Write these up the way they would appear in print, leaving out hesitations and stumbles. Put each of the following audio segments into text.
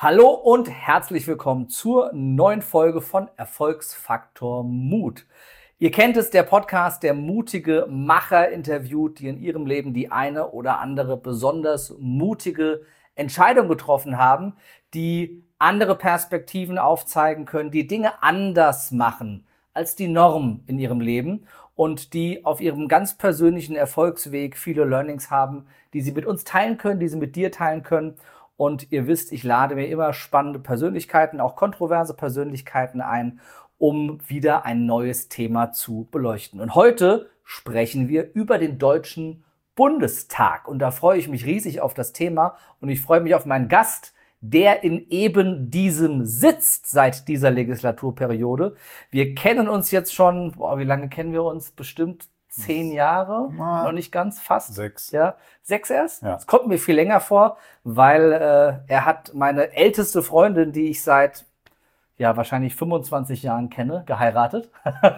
Hallo und herzlich willkommen zur neuen Folge von Erfolgsfaktor Mut. Ihr kennt es, der Podcast, der mutige Macher interviewt, die in ihrem Leben die eine oder andere besonders mutige Entscheidung getroffen haben, die andere Perspektiven aufzeigen können, die Dinge anders machen als die Norm in ihrem Leben und die auf ihrem ganz persönlichen Erfolgsweg viele Learnings haben, die sie mit uns teilen können, die sie mit dir teilen können. Und ihr wisst, ich lade mir immer spannende Persönlichkeiten, auch kontroverse Persönlichkeiten ein, um wieder ein neues Thema zu beleuchten. Und heute sprechen wir über den Deutschen Bundestag. Und da freue ich mich riesig auf das Thema und ich freue mich auf meinen Gast, der in eben diesem sitzt seit dieser Legislaturperiode. Wir kennen uns jetzt schon, wie lange kennen wir uns? Bestimmt 10 Jahre, noch nicht ganz, fast. 6. Ja, 6 erst? Ja. Das kommt mir viel länger vor, weil er hat meine älteste Freundin, die ich seit wahrscheinlich 25 Jahren kenne, geheiratet.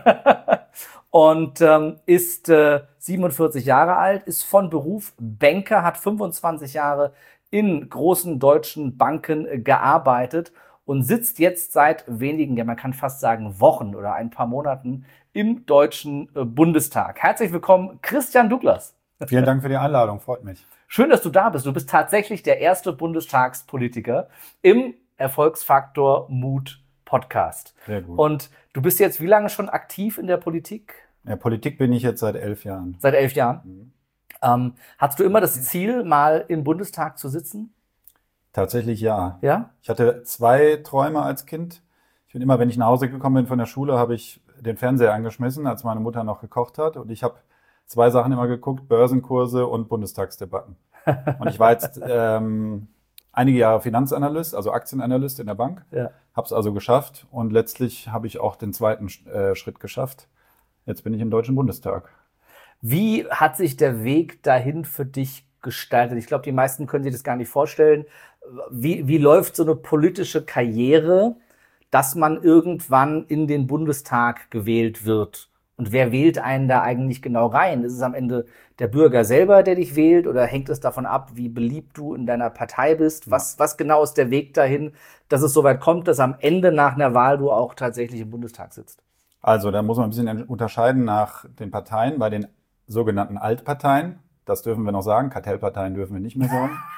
Und ist 47 Jahre alt, ist von Beruf Banker, hat 25 Jahre in großen deutschen Banken gearbeitet und sitzt jetzt seit wenigen, man kann fast sagen Wochen oder ein paar Monaten im Deutschen Bundestag. Herzlich willkommen, Christian Douglas. Vielen Dank für die Einladung, freut mich. Schön, dass du da bist. Du bist tatsächlich der erste Bundestagspolitiker im Erfolgsfaktor Mut Podcast. Sehr gut. Und du bist jetzt wie lange schon aktiv in der Politik? In der Politik bin ich jetzt seit 11 Jahren. Seit 11 Jahren? Hattest du immer das Ziel, mal im Bundestag zu sitzen? Tatsächlich ja. Ja? Ich hatte 2 Träume als Kind. Ich bin immer, wenn ich nach Hause gekommen bin von der Schule, habe ich den Fernseher angeschmissen, als meine Mutter noch gekocht hat. Und ich habe 2 Sachen immer geguckt, Börsenkurse und Bundestagsdebatten. Und ich war jetzt einige Jahre Finanzanalyst, also Aktienanalyst in der Bank. Ja. Habe es also geschafft und letztlich habe ich auch den zweiten Schritt geschafft. Jetzt bin ich im Deutschen Bundestag. Wie hat sich der Weg dahin für dich gestaltet? Ich glaube, die meisten können sich das gar nicht vorstellen. Wie läuft so eine politische Karriere, dass man irgendwann in den Bundestag gewählt wird? Und wer wählt einen da eigentlich genau rein? Ist es am Ende der Bürger selber, der dich wählt? Oder hängt es davon ab, wie beliebt du in deiner Partei bist? Was genau ist der Weg dahin, dass es soweit kommt, dass am Ende nach einer Wahl du auch tatsächlich im Bundestag sitzt? Also da muss man ein bisschen unterscheiden nach den Parteien. Bei den sogenannten Altparteien, das dürfen wir noch sagen, Kartellparteien dürfen wir nicht mehr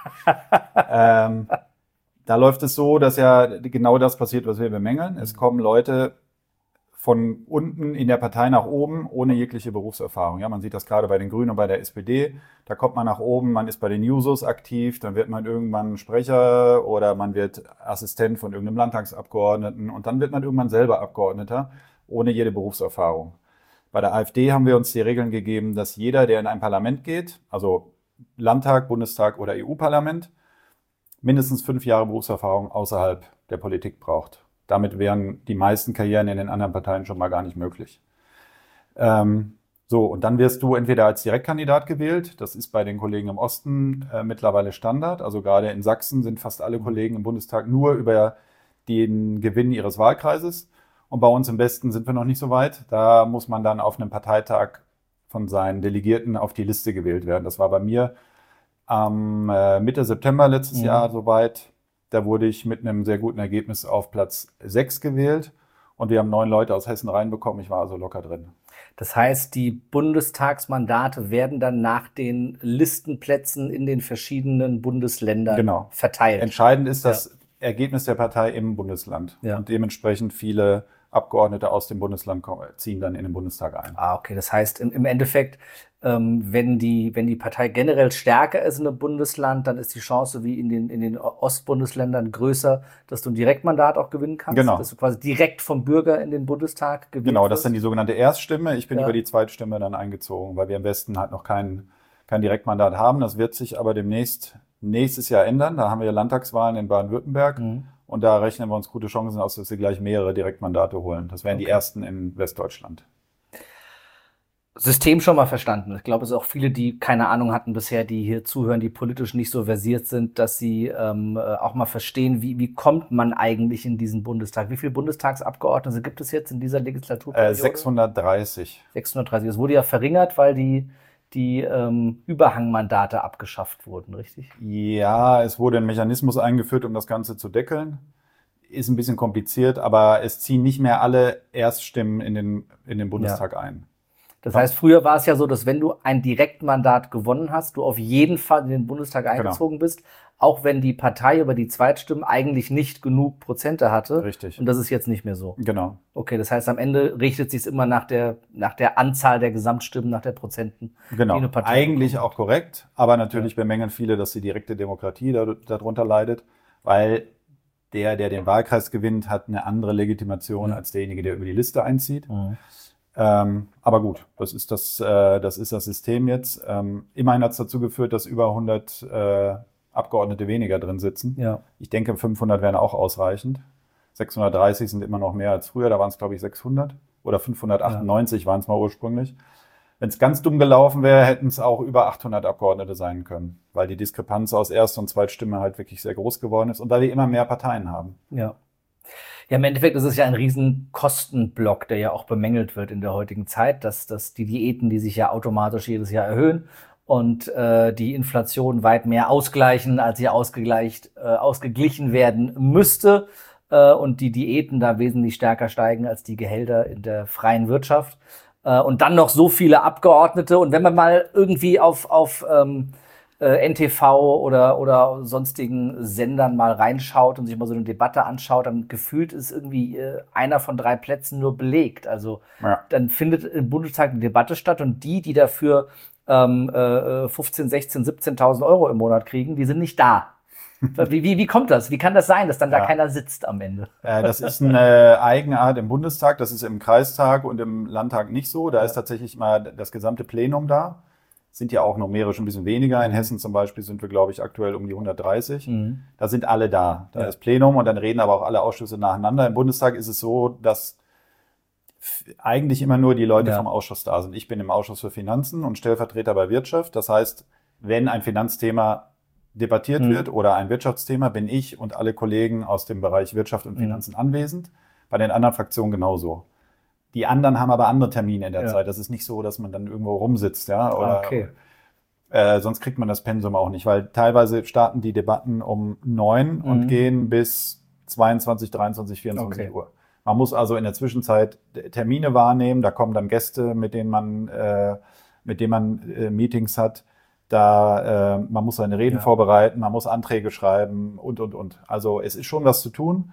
sagen. Da läuft es so, dass ja genau das passiert, was wir bemängeln. Es kommen Leute von unten in der Partei nach oben, ohne jegliche Berufserfahrung. Ja, man sieht das gerade bei den Grünen und bei der SPD. Da kommt man nach oben, man ist bei den Jusos aktiv, dann wird man irgendwann Sprecher oder man wird Assistent von irgendeinem Landtagsabgeordneten und dann wird man irgendwann selber Abgeordneter, ohne jede Berufserfahrung. Bei der AfD haben wir uns die Regeln gegeben, dass jeder, der in ein Parlament geht, also Landtag, Bundestag oder EU-Parlament, mindestens 5 Jahre Berufserfahrung außerhalb der Politik braucht. Damit wären die meisten Karrieren in den anderen Parteien schon mal gar nicht möglich. Und dann wirst du entweder als Direktkandidat gewählt, das ist bei den Kollegen im Osten mittlerweile Standard, also gerade in Sachsen sind fast alle Kollegen im Bundestag nur über den Gewinn ihres Wahlkreises. Und bei uns im Westen sind wir noch nicht so weit. Da muss man dann auf einem Parteitag von seinen Delegierten auf die Liste gewählt werden. Das war bei mir am Mitte September letztes Jahr soweit. Da wurde ich mit einem sehr guten Ergebnis auf Platz 6 gewählt. Und wir haben 9 Leute aus Hessen reinbekommen. Ich war also locker drin. Das heißt, die Bundestagsmandate werden dann nach den Listenplätzen in den verschiedenen Bundesländern verteilt. Entscheidend ist das Ergebnis der Partei im Bundesland. Ja. Und dementsprechend viele Abgeordnete aus dem Bundesland ziehen dann in den Bundestag ein. Okay. Das heißt, im Endeffekt, wenn die Partei generell stärker ist in einem Bundesland, dann ist die Chance wie in den Ostbundesländern größer, dass du ein Direktmandat auch gewinnen kannst. Genau. Dass du quasi direkt vom Bürger in den Bundestag gewählt Genau, das wirst. ist dann die sogenannte Erststimme. Ich bin über die Zweitstimme dann eingezogen, weil wir im Westen halt noch kein Direktmandat haben. Das wird sich aber nächstes Jahr ändern. Da haben wir Landtagswahlen in Baden-Württemberg. Und da rechnen wir uns gute Chancen aus, dass wir gleich mehrere Direktmandate holen. Das wären die ersten in Westdeutschland. System schon mal verstanden. Ich glaube, es sind auch viele, die keine Ahnung hatten bisher, die hier zuhören, die politisch nicht so versiert sind, dass sie auch mal verstehen, wie kommt man eigentlich in diesen Bundestag? Wie viele Bundestagsabgeordnete gibt es jetzt in dieser Legislaturperiode? 630. 630. Das wurde ja verringert, weil die die Überhangmandate abgeschafft wurden, richtig? Ja, es wurde ein Mechanismus eingeführt, um das Ganze zu deckeln. Ist ein bisschen kompliziert, aber es ziehen nicht mehr alle Erststimmen in den Bundestag ein. Das heißt, früher war es ja so, dass wenn du ein Direktmandat gewonnen hast, du auf jeden Fall in den Bundestag eingezogen bist, auch wenn die Partei über die Zweitstimmen eigentlich nicht genug Prozente hatte. Richtig. Und das ist jetzt nicht mehr so. Genau. Okay, das heißt, am Ende richtet sich es immer nach der Anzahl der Gesamtstimmen, nach der Prozenten. Genau, die eine Partei eigentlich bekommt. auch korrekt, aber natürlich bemängeln viele, dass die direkte Demokratie darunter leidet, weil der den Wahlkreis gewinnt, hat eine andere Legitimation als derjenige, der über die Liste einzieht. Aber gut, das ist das System jetzt. Immerhin hat es dazu geführt, dass über 100 Abgeordnete weniger drin sitzen. Ja. Ich denke, 500 wären auch ausreichend. 630 sind immer noch mehr als früher, da waren es, glaube ich, 600 oder 598 waren es mal ursprünglich. Wenn es ganz dumm gelaufen wäre, hätten es auch über 800 Abgeordnete sein können, weil die Diskrepanz aus Erst- und Zweitstimme halt wirklich sehr groß geworden ist und weil wir immer mehr Parteien haben. Ja. Ja, im Endeffekt ist es ja ein riesen Kostenblock, der ja auch bemängelt wird in der heutigen Zeit, dass die Diäten, die sich ja automatisch jedes Jahr erhöhen und die Inflation weit mehr ausgleichen, als sie ausgeglichen werden müsste und die Diäten da wesentlich stärker steigen als die Gehälter in der freien Wirtschaft. Und dann noch so viele Abgeordnete. Und wenn man mal irgendwie auf NTV oder sonstigen Sendern mal reinschaut und sich mal so eine Debatte anschaut, dann gefühlt ist irgendwie einer von 3 Plätzen nur belegt. Also dann findet im Bundestag eine Debatte statt und die dafür 15, 16, 17.000 Euro im Monat kriegen, die sind nicht da. Wie kommt das? Wie kann das sein, dass dann da keiner sitzt am Ende? Das ist eine Eigenart im Bundestag, das ist im Kreistag und im Landtag nicht so. Da ist tatsächlich mal das gesamte Plenum da. Sind ja auch numerisch ein bisschen weniger. In Hessen zum Beispiel sind wir, glaube ich, aktuell um die 130. Da sind alle da. Da ist Plenum und dann reden aber auch alle Ausschüsse nacheinander. Im Bundestag ist es so, dass eigentlich immer nur die Leute vom Ausschuss da sind. Ich bin im Ausschuss für Finanzen und Stellvertreter bei Wirtschaft. Das heißt, wenn ein Finanzthema debattiert wird oder ein Wirtschaftsthema, bin ich und alle Kollegen aus dem Bereich Wirtschaft und Finanzen anwesend. Bei den anderen Fraktionen genauso. Die anderen haben aber andere Termine in der Zeit. Das ist nicht so, dass man dann irgendwo rumsitzt, ja. Oder, sonst kriegt man das Pensum auch nicht, weil teilweise starten die Debatten um 9 und gehen bis 22, 23, 24 Uhr. Man muss also in der Zwischenzeit Termine wahrnehmen. Da kommen dann Gäste, mit denen man Meetings hat. Man muss seine Reden vorbereiten, man muss Anträge schreiben und. Also es ist schon was zu tun.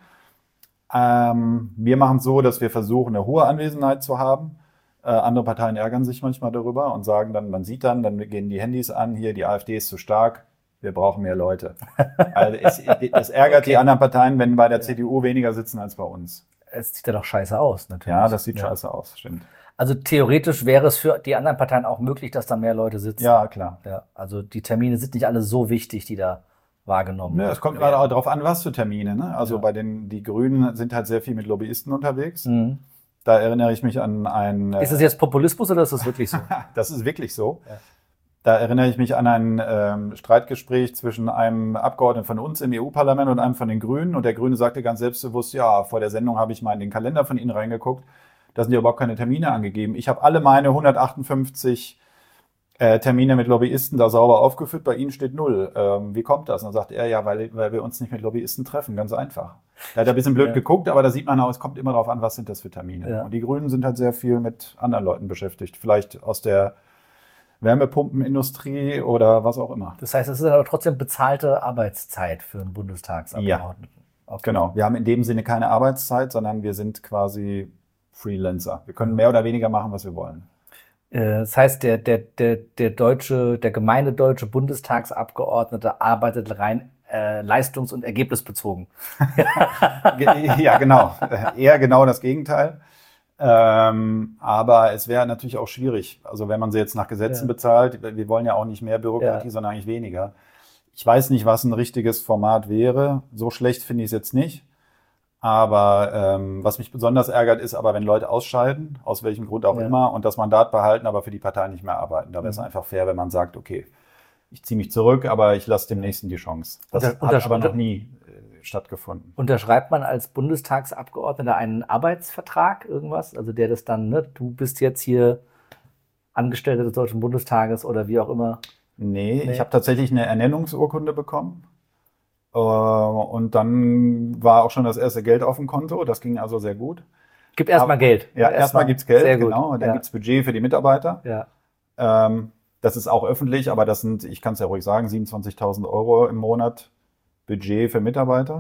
Wir machen es so, dass wir versuchen, eine hohe Anwesenheit zu haben. Andere Parteien ärgern sich manchmal darüber und sagen dann, man sieht dann gehen die Handys an, hier, die AfD ist zu stark, wir brauchen mehr Leute. Also es ärgert die anderen Parteien, wenn bei der CDU weniger sitzen als bei uns. Es sieht ja doch scheiße aus, natürlich. Ja, das sieht scheiße aus, stimmt. Also theoretisch wäre es für die anderen Parteien auch möglich, dass da mehr Leute sitzen. Ja, klar. Ja, also die Termine sind nicht alle so wichtig, die da wahrgenommen werden. Es kommt immer darauf an, was für Termine. Ne? Also die Grünen sind halt sehr viel mit Lobbyisten unterwegs. Da erinnere ich mich an ein... Ist das jetzt Populismus oder ist das wirklich so? Das ist wirklich so. Ja. Da erinnere ich mich an ein Streitgespräch zwischen einem Abgeordneten von uns im EU-Parlament und einem von den Grünen. Und der Grüne sagte ganz selbstbewusst, ja, vor der Sendung habe ich mal in den Kalender von Ihnen reingeguckt. Da sind ja überhaupt keine Termine angegeben. Ich habe alle meine 158 Termine mit Lobbyisten da sauber aufgeführt. Bei Ihnen steht 0. Wie kommt das? Und dann sagt er, ja, weil wir uns nicht mit Lobbyisten treffen. Ganz einfach. Da hat er ein bisschen blöd geguckt, aber da sieht man auch, es kommt immer darauf an, was sind das für Termine. Ja. Und die Grünen sind halt sehr viel mit anderen Leuten beschäftigt. Vielleicht aus der Wärmepumpenindustrie oder was auch immer. Das heißt, es ist aber trotzdem bezahlte Arbeitszeit für einen Bundestagsabgeordneten. Ja, okay. Genau. Wir haben in dem Sinne keine Arbeitszeit, sondern wir sind quasi Freelancer. Wir können mehr oder weniger machen, was wir wollen. Das heißt, der gemeine deutsche Bundestagsabgeordnete arbeitet rein leistungs- und ergebnisbezogen. Ja, genau. Eher genau das Gegenteil. Aber es wäre natürlich auch schwierig. Also wenn man sie jetzt nach Gesetzen bezahlt, wir wollen ja auch nicht mehr Bürokratie, sondern eigentlich weniger. Ich weiß nicht, was ein richtiges Format wäre. So schlecht finde ich es jetzt nicht. Aber was mich besonders ärgert, ist aber, wenn Leute ausscheiden, aus welchem Grund auch immer, und das Mandat behalten, aber für die Partei nicht mehr arbeiten. Da wäre es einfach fair, wenn man sagt, okay, ich ziehe mich zurück, aber ich lasse dem Nächsten die Chance. Das hat aber noch nie stattgefunden. Unterschreibt man als Bundestagsabgeordneter einen Arbeitsvertrag, irgendwas? Also der das dann, ne, du bist jetzt hier Angestellter des Deutschen Bundestages oder wie auch immer? Nee, ich habe tatsächlich eine Ernennungsurkunde bekommen. Und dann war auch schon das erste Geld auf dem Konto. Das ging also sehr gut. Gib erstmal Geld. Ja, erstmal gibt's Geld, sehr gut. genau. Und dann Ja. gibt's Budget für die Mitarbeiter. Ja. Das ist auch öffentlich, aber das sind, ich kann es ja ruhig sagen, 27.000 Euro im Monat Budget für Mitarbeiter.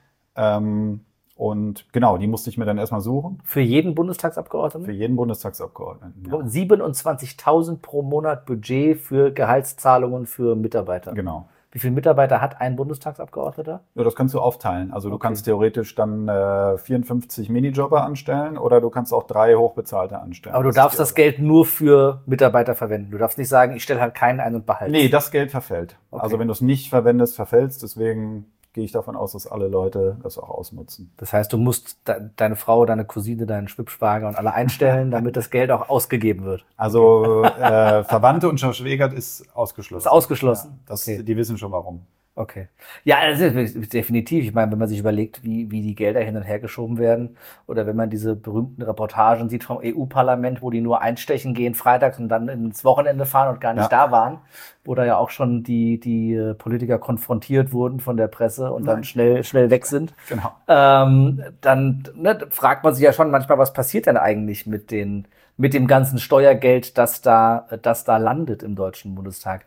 Und genau, die musste ich mir dann erstmal suchen. Für jeden Bundestagsabgeordneten? Für jeden Bundestagsabgeordneten. Ja. 27.000 pro Monat Budget für Gehaltszahlungen für Mitarbeiter. Genau. Wie viele Mitarbeiter hat ein Bundestagsabgeordneter? Ja, das kannst du aufteilen. Also du kannst theoretisch dann 54 Minijobber anstellen oder du kannst auch 3 Hochbezahlte anstellen. Aber du darfst das Geld nur für Mitarbeiter verwenden. Du darfst nicht sagen, ich stelle halt keinen ein und behalte. Nee, das Geld verfällt. Okay. Also wenn du es nicht verwendest, verfällst. Deswegen gehe ich davon aus, dass alle Leute das auch ausnutzen. Das heißt, du musst deine Frau, deine Cousine, deinen Schwippschwager und alle einstellen, damit das Geld auch ausgegeben wird. Also Verwandte und Schwägert ist ausgeschlossen. Ist ausgeschlossen? Ja, die wissen schon warum. Okay. Ja, das ist definitiv. Ich meine, wenn man sich überlegt, wie die Gelder hin und her geschoben werden oder wenn man diese berühmten Reportagen sieht vom EU-Parlament, wo die nur einstechen gehen freitags und dann ins Wochenende fahren und gar nicht da waren, wo da ja auch schon die Politiker konfrontiert wurden von der Presse und dann schnell weg sind. Genau. Dann fragt man sich ja schon manchmal, was passiert denn eigentlich mit dem ganzen Steuergeld, das da landet im Deutschen Bundestag.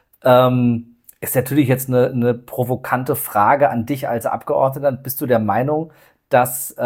Ist natürlich jetzt eine provokante Frage an dich als Abgeordneter. Bist du der Meinung, dass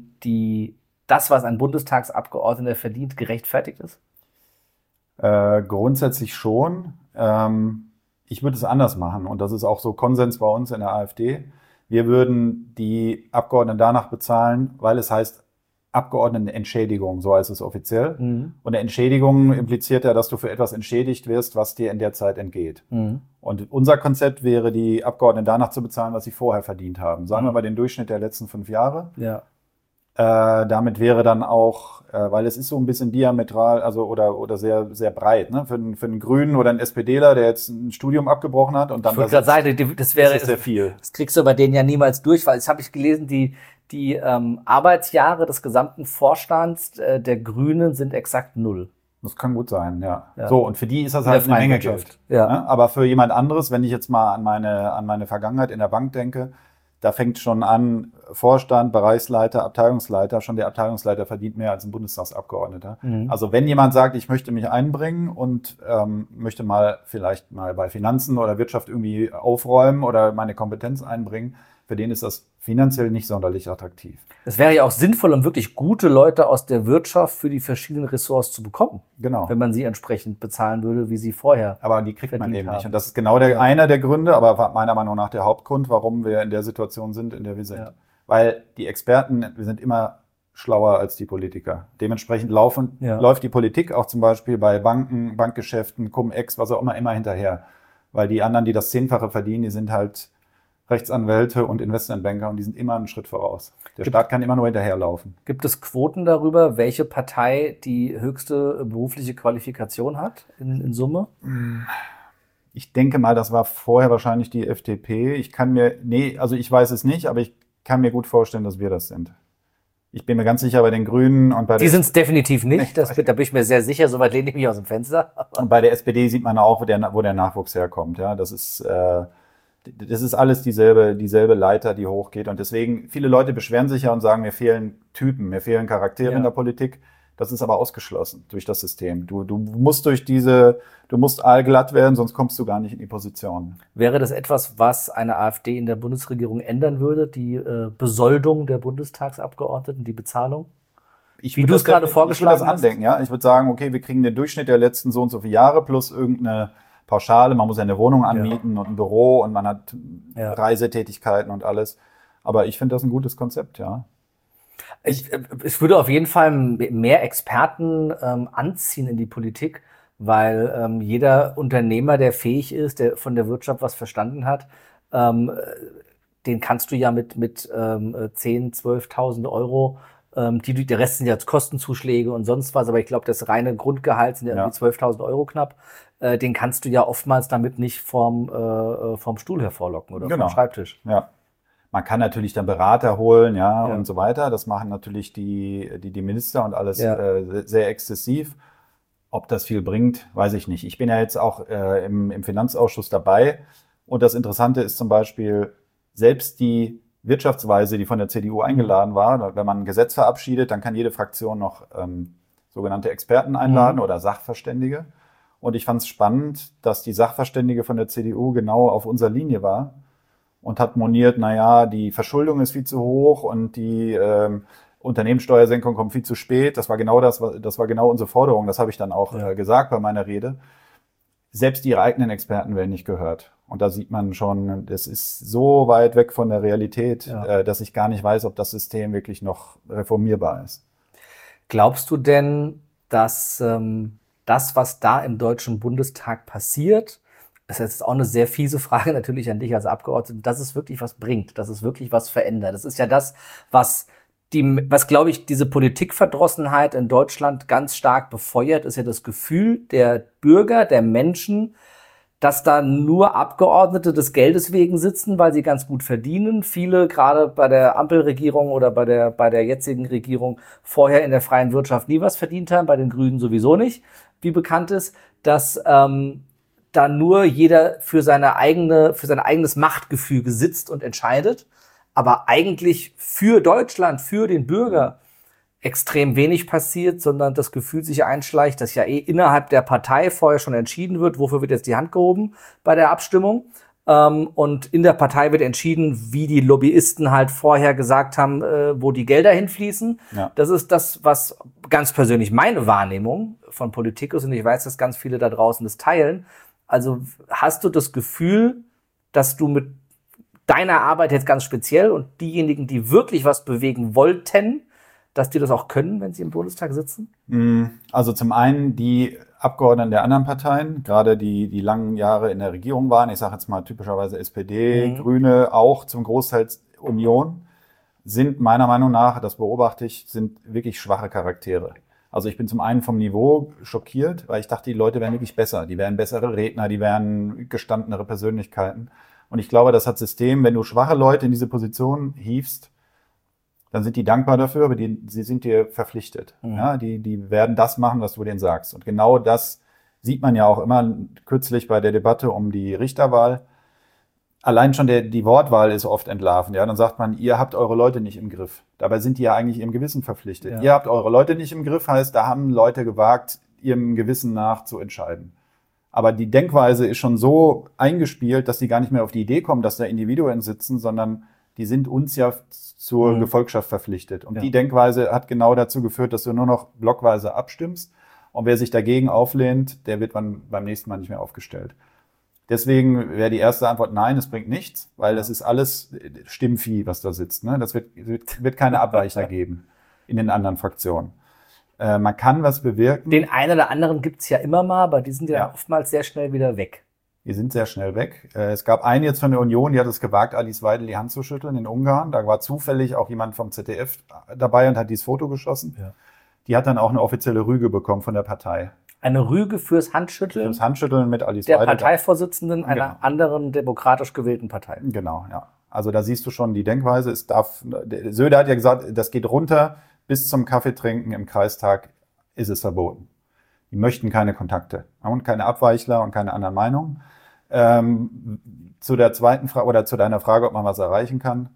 das, was ein Bundestagsabgeordneter verdient, gerechtfertigt ist? Grundsätzlich schon. Ich würde es anders machen und das ist auch so Konsens bei uns in der AfD. Wir würden die Abgeordneten danach bezahlen, weil es heißt Abgeordnetenentschädigung, so heißt es offiziell. Und eine Entschädigung impliziert ja, dass du für etwas entschädigt wirst, was dir in der Zeit entgeht. Und unser Konzept wäre, die Abgeordneten danach zu bezahlen, was sie vorher verdient haben. Sagen wir mal den Durchschnitt der letzten 5 Jahre. Ja. Damit wäre dann auch, weil es ist so ein bisschen diametral, also oder sehr, sehr breit, ne? Für einen Grünen oder einen SPDler, der jetzt ein Studium abgebrochen hat und dann Ich wollte gerade sagen, das wäre sehr viel. Das kriegst du bei denen ja niemals durch, weil das habe ich gelesen, die Arbeitsjahre des gesamten Vorstands der Grünen sind exakt 0. Das kann gut sein, ja. So, und für die ist das halt eine Menge Geld. Ja. Ne? Aber für jemand anderes, wenn ich jetzt mal an meine Vergangenheit in der Bank denke, da fängt schon an, Vorstand, Bereichsleiter, Abteilungsleiter, schon der Abteilungsleiter verdient mehr als ein Bundestagsabgeordneter. Also wenn jemand sagt, ich möchte mich einbringen und möchte vielleicht mal bei Finanzen oder Wirtschaft irgendwie aufräumen oder meine Kompetenz einbringen, für den ist das finanziell nicht sonderlich attraktiv. Es wäre ja auch sinnvoll, um wirklich gute Leute aus der Wirtschaft für die verschiedenen Ressorts zu bekommen. Genau. Wenn man sie entsprechend bezahlen würde, wie sie vorher. Aber die kriegt man eben haben. nicht. Und das ist genau einer der Gründe, aber meiner Meinung nach der Hauptgrund, warum wir in der Situation sind, in der wir sind. Ja. Weil die Experten, wir sind immer schlauer als die Politiker. Dementsprechend läuft die Politik auch zum Beispiel bei Banken, Bankgeschäften, Cum-Ex, was auch immer hinterher. Weil die anderen, die das 10-fache verdienen, die sind halt Rechtsanwälte und Investmentbanker und die sind immer einen Schritt voraus. Der Staat kann immer nur hinterherlaufen. Gibt es Quoten darüber, welche Partei die höchste berufliche Qualifikation hat in Summe? Ich denke mal, das war vorher wahrscheinlich die FDP. Ich weiß es nicht, aber ich kann mir gut vorstellen, dass wir das sind. Ich bin mir ganz sicher bei den Grünen und bei Die sind es definitiv nicht. Da bin ich mir sehr sicher. Soweit lehne ich mich aus dem Fenster. Und bei der SPD sieht man auch, wo der Nachwuchs herkommt. Ja, das ist alles dieselbe Leiter, die hochgeht. Und deswegen, viele Leute beschweren sich ja und sagen, mir fehlen Typen, mir fehlen Charaktere in der Politik. Das ist aber ausgeschlossen durch das System. Du musst aalglatt werden, sonst kommst du gar nicht in die Position. Wäre das etwas, was eine AfD in der Bundesregierung ändern würde? Die Besoldung der Bundestagsabgeordneten, die Bezahlung? Wie du es gerade vorgeschlagen hast? Ich würde das andenken, ja. Ich würde sagen, okay, wir kriegen den Durchschnitt der letzten so und so viele Jahre plus irgendeine Pauschale. Man muss ja eine Wohnung anmieten und ein Büro und man hat Reisetätigkeiten und alles. Aber ich finde das ein gutes Konzept, ja. Es würde auf jeden Fall mehr Experten anziehen in die Politik, weil jeder Unternehmer, der fähig ist, der von der Wirtschaft was verstanden hat, den kannst du ja mit 10.000, 12.000 Euro, der Rest sind ja Kostenzuschläge und sonst was, aber ich glaube, das reine Grundgehalt sind ja irgendwie 12.000 Euro knapp, den kannst du ja oftmals damit nicht vom Stuhl hervorlocken oder vom Schreibtisch. Ja. Man kann natürlich dann Berater holen, und so weiter. Das machen natürlich die Minister und alles sehr exzessiv. Ob das viel bringt, weiß ich nicht. Ich bin ja jetzt auch im Finanzausschuss dabei. Und das Interessante ist zum Beispiel, selbst die Wirtschaftsweise, die von der CDU eingeladen war, wenn man ein Gesetz verabschiedet, dann kann jede Fraktion noch sogenannte Experten einladen oder Sachverständige. Und ich fand es spannend, dass die Sachverständige von der CDU genau auf unserer Linie war und hat moniert, naja, die Verschuldung ist viel zu hoch und die Unternehmenssteuersenkung kommt viel zu spät. Das war genau unsere Forderung. Das habe ich dann auch gesagt bei meiner Rede. Selbst ihre eigenen Experten werden nicht gehört. Und da sieht man schon, das ist so weit weg von der Realität, dass ich gar nicht weiß, ob das System wirklich noch reformierbar ist. Glaubst du denn, dass das, was da im Deutschen Bundestag passiert, das ist jetzt auch eine sehr fiese Frage natürlich an dich als Abgeordneten, dass es wirklich was bringt, dass es wirklich was verändert? Das ist ja das, was glaube ich, diese Politikverdrossenheit in Deutschland ganz stark befeuert, ist ja das Gefühl der Bürger, der Menschen, dass da nur Abgeordnete des Geldes wegen sitzen, weil sie ganz gut verdienen. Viele, gerade bei der Ampelregierung oder bei der jetzigen Regierung, vorher in der freien Wirtschaft nie was verdient haben, bei den Grünen sowieso nicht, wie bekannt ist, dass da nur jeder für sein eigenes Machtgefüge sitzt und entscheidet, aber eigentlich für Deutschland, für den Bürger extrem wenig passiert, sondern das Gefühl sich einschleicht, dass ja innerhalb der Partei vorher schon entschieden wird, wofür wird jetzt die Hand gehoben bei der Abstimmung. Und in der Partei wird entschieden, wie die Lobbyisten halt vorher gesagt haben, wo die Gelder hinfließen. Ja. Das ist das, was ganz persönlich meine Wahrnehmung von Politik ist. Und ich weiß, dass ganz viele da draußen das teilen. Also hast du das Gefühl, dass du mit deiner Arbeit jetzt ganz speziell und diejenigen, die wirklich was bewegen wollten, dass die das auch können, wenn sie im Bundestag sitzen? Also zum einen die Abgeordneten der anderen Parteien, gerade die langen Jahre in der Regierung waren, ich sage jetzt mal typischerweise SPD, Grüne, auch zum Großteil Union, sind meiner Meinung nach, das beobachte ich, sind wirklich schwache Charaktere. Also ich bin zum einen vom Niveau schockiert, weil ich dachte, die Leute wären wirklich besser. Die wären bessere Redner, die wären gestandenere Persönlichkeiten. Und ich glaube, das hat System, wenn du schwache Leute in diese Position hiefst, dann sind die dankbar dafür, aber sie sind dir verpflichtet. Ja, die werden das machen, was du denen sagst. Und genau das sieht man ja auch immer kürzlich bei der Debatte um die Richterwahl. Allein schon die Wortwahl ist oft entlarvend. Ja, dann sagt man, ihr habt eure Leute nicht im Griff. Dabei sind die ja eigentlich ihrem Gewissen verpflichtet. Ja. Ihr habt eure Leute nicht im Griff, heißt, da haben Leute gewagt, ihrem Gewissen nach zu entscheiden. Aber die Denkweise ist schon so eingespielt, dass die gar nicht mehr auf die Idee kommen, dass da Individuen sitzen, sondern die sind uns ja zur Gefolgschaft verpflichtet. Und die Denkweise hat genau dazu geführt, dass du nur noch blockweise abstimmst. Und wer sich dagegen auflehnt, der wird beim nächsten Mal nicht mehr aufgestellt. Deswegen wäre die erste Antwort, nein, es bringt nichts, weil das ist alles Stimmvieh, was da sitzt. Ne? Das wird keine Abweichler geben in den anderen Fraktionen. Man kann was bewirken. Den einen oder anderen gibt's ja immer mal, aber die sind ja oftmals sehr schnell wieder weg. Die sind sehr schnell weg. Es gab einen jetzt von der Union, die hat es gewagt, Alice Weidel die Hand zu schütteln in Ungarn. Da war zufällig auch jemand vom ZDF dabei und hat dieses Foto geschossen. Ja. Die hat dann auch eine offizielle Rüge bekommen von der Partei. Eine Rüge fürs Handschütteln? Fürs Handschütteln mit Alice Weidel. Der Parteivorsitzenden einer anderen demokratisch gewählten Partei. Genau, ja. Also da siehst du schon die Denkweise. Söder hat ja gesagt, das geht runter bis zum Kaffeetrinken im Kreistag ist es verboten. Die möchten keine Kontakte und keine Abweichler und keine anderen Meinungen. Zu der zweiten Frage oder zu deiner Frage, ob man was erreichen kann.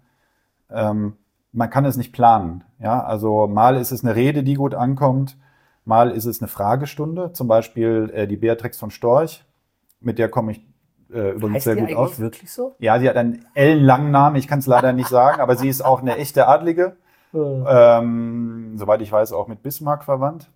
Man kann es nicht planen. Ja, also mal ist es eine Rede, die gut ankommt. Mal ist es eine Fragestunde. Zum Beispiel die Beatrix von Storch. Mit der komme ich übrigens sehr gut aus. Heißt die wirklich so? Ja, sie hat einen ellenlangen Namen. Ich kann es leider nicht sagen, aber sie ist auch eine echte Adlige. Soweit ich weiß, auch mit Bismarck verwandt.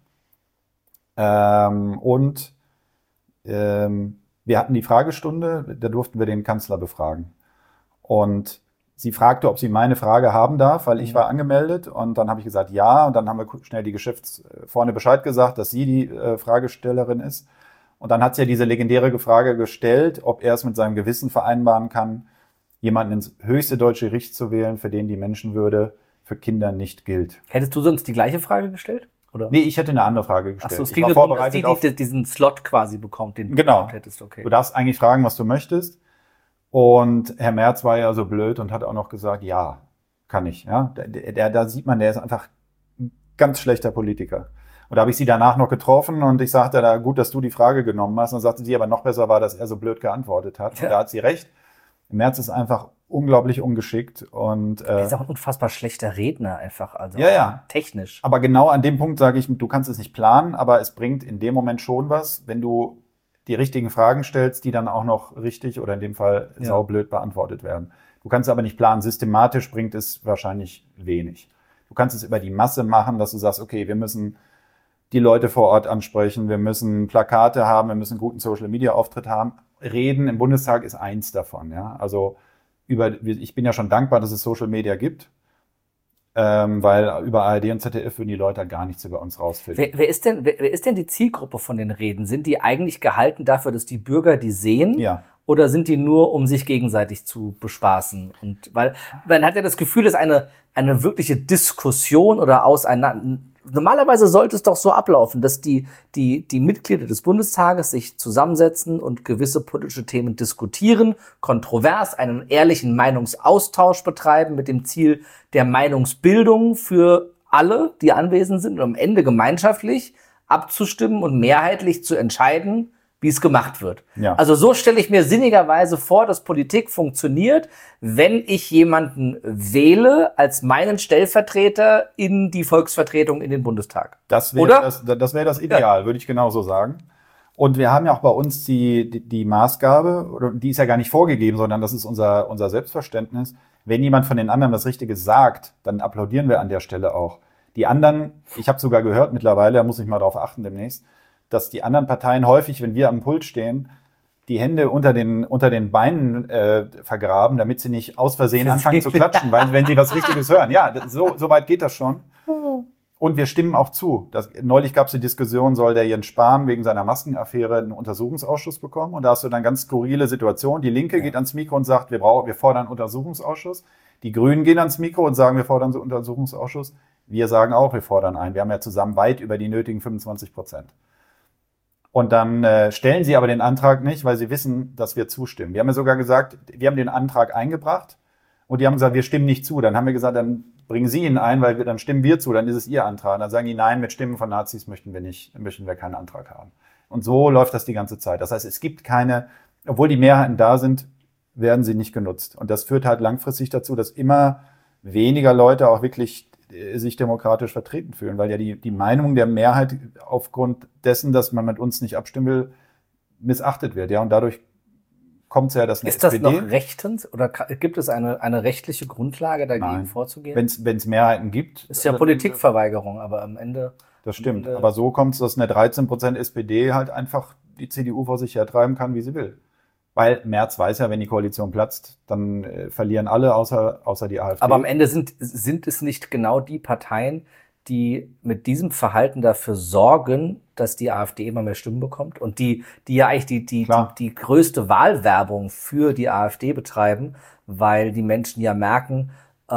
Wir hatten die Fragestunde, da durften wir den Kanzler befragen. Und sie fragte, ob sie meine Frage haben darf, weil ich war angemeldet. Und dann habe ich gesagt, ja. Und dann haben wir schnell die vorne Bescheid gesagt, dass sie die Fragestellerin ist. Und dann hat sie ja diese legendäre Frage gestellt, ob er es mit seinem Gewissen vereinbaren kann, jemanden ins höchste deutsche Gericht zu wählen, für den die Menschenwürde für Kinder nicht gilt. Hättest du sonst die gleiche Frage gestellt? Oder? Nee, ich hätte eine andere Frage gestellt. Achso, es ging darum, dass die diesen Slot quasi bekommt, den du hättest. Okay. Du darfst eigentlich fragen, was du möchtest. Und Herr Merz war ja so blöd und hat auch noch gesagt, ja, kann ich. Ja, da sieht man, der ist einfach ein ganz schlechter Politiker. Und da habe ich sie danach noch getroffen und ich sagte, da gut, dass du die Frage genommen hast. Und dann sagte sie, aber noch besser war, dass er so blöd geantwortet hat. Und da hat sie recht. Merz ist einfach unglaublich ungeschickt und Er ist auch ein unfassbar schlechter Redner einfach, also ja. technisch. Aber genau an dem Punkt sage ich, du kannst es nicht planen, aber es bringt in dem Moment schon was, wenn du die richtigen Fragen stellst, die dann auch noch richtig oder in dem Fall saublöd beantwortet werden. Du kannst aber nicht planen. Systematisch bringt es wahrscheinlich wenig. Du kannst es über die Masse machen, dass du sagst, okay, wir müssen die Leute vor Ort ansprechen, wir müssen Plakate haben, wir müssen einen guten Social-Media-Auftritt haben. Reden im Bundestag ist eins davon. Ja? Also ich bin ja schon dankbar, dass es Social Media gibt, weil über ARD und ZDF würden die Leute halt gar nichts über uns rausfinden. Wer ist denn die Zielgruppe von den Reden? Sind die eigentlich gehalten dafür, dass die Bürger die sehen? Ja. Oder sind die nur, um sich gegenseitig zu bespaßen? Und weil man hat ja das Gefühl, dass eine wirkliche Diskussion oder normalerweise sollte es doch so ablaufen, dass die Mitglieder des Bundestages sich zusammensetzen und gewisse politische Themen diskutieren, kontrovers einen ehrlichen Meinungsaustausch betreiben mit dem Ziel der Meinungsbildung für alle, die anwesend sind, und am Ende gemeinschaftlich abzustimmen und mehrheitlich zu entscheiden, wie es gemacht wird. Ja. Also so stelle ich mir sinnigerweise vor, dass Politik funktioniert, wenn ich jemanden wähle als meinen Stellvertreter in die Volksvertretung in den Bundestag. Das wäre das Ideal, würde ich genauso sagen. Und wir haben ja auch bei uns die Maßgabe, oder die ist ja gar nicht vorgegeben, sondern das ist unser Selbstverständnis. Wenn jemand von den anderen das Richtige sagt, dann applaudieren wir an der Stelle auch. Die anderen, ich habe sogar gehört mittlerweile, da muss ich mal drauf achten demnächst, dass die anderen Parteien häufig, wenn wir am Pult stehen, die Hände unter den Beinen vergraben, damit sie nicht aus Versehen anfangen zu klatschen, weil wenn sie was Richtiges hören. Ja, so weit geht das schon. Und wir stimmen auch zu. Neulich gab es die Diskussion, soll der Jens Spahn wegen seiner Maskenaffäre einen Untersuchungsausschuss bekommen? Und da hast du dann ganz skurrile Situationen. Die Linke geht ans Mikro und sagt, wir fordern einen Untersuchungsausschuss. Die Grünen gehen ans Mikro und sagen, wir fordern einen Untersuchungsausschuss. Wir sagen auch, wir fordern einen. Wir haben ja zusammen weit über die nötigen 25%. Und dann stellen sie aber den Antrag nicht, weil sie wissen, dass wir zustimmen. Wir haben ja sogar gesagt, wir haben den Antrag eingebracht und die haben gesagt, wir stimmen nicht zu. Dann haben wir gesagt, dann bringen Sie ihn ein, weil dann stimmen wir zu, dann ist es Ihr Antrag. Und dann sagen die, nein, mit Stimmen von Nazis möchten wir keinen Antrag haben. Und so läuft das die ganze Zeit. Das heißt, es gibt obwohl die Mehrheiten da sind, werden sie nicht genutzt. Und das führt halt langfristig dazu, dass immer weniger Leute auch wirklich sich demokratisch vertreten fühlen, weil ja die Meinung der Mehrheit aufgrund dessen, dass man mit uns nicht abstimmen will, missachtet wird. Ja, und dadurch kommt es ja, dass eine SPD... Ist das SPD, noch rechtens oder gibt es eine rechtliche Grundlage, dagegen vorzugehen? Wenn es Mehrheiten gibt... Ist ja Politikverweigerung, aber am Ende... Das stimmt, aber so kommt es, dass eine 13% SPD halt einfach die CDU vor sich hertreiben kann, wie sie will. Weil Merz weiß ja, wenn die Koalition platzt, dann verlieren alle außer die AfD. Aber am Ende sind es nicht genau die Parteien, die mit diesem Verhalten dafür sorgen, dass die AfD immer mehr Stimmen bekommt und die ja eigentlich die größte Wahlwerbung für die AfD betreiben, weil die Menschen ja merken,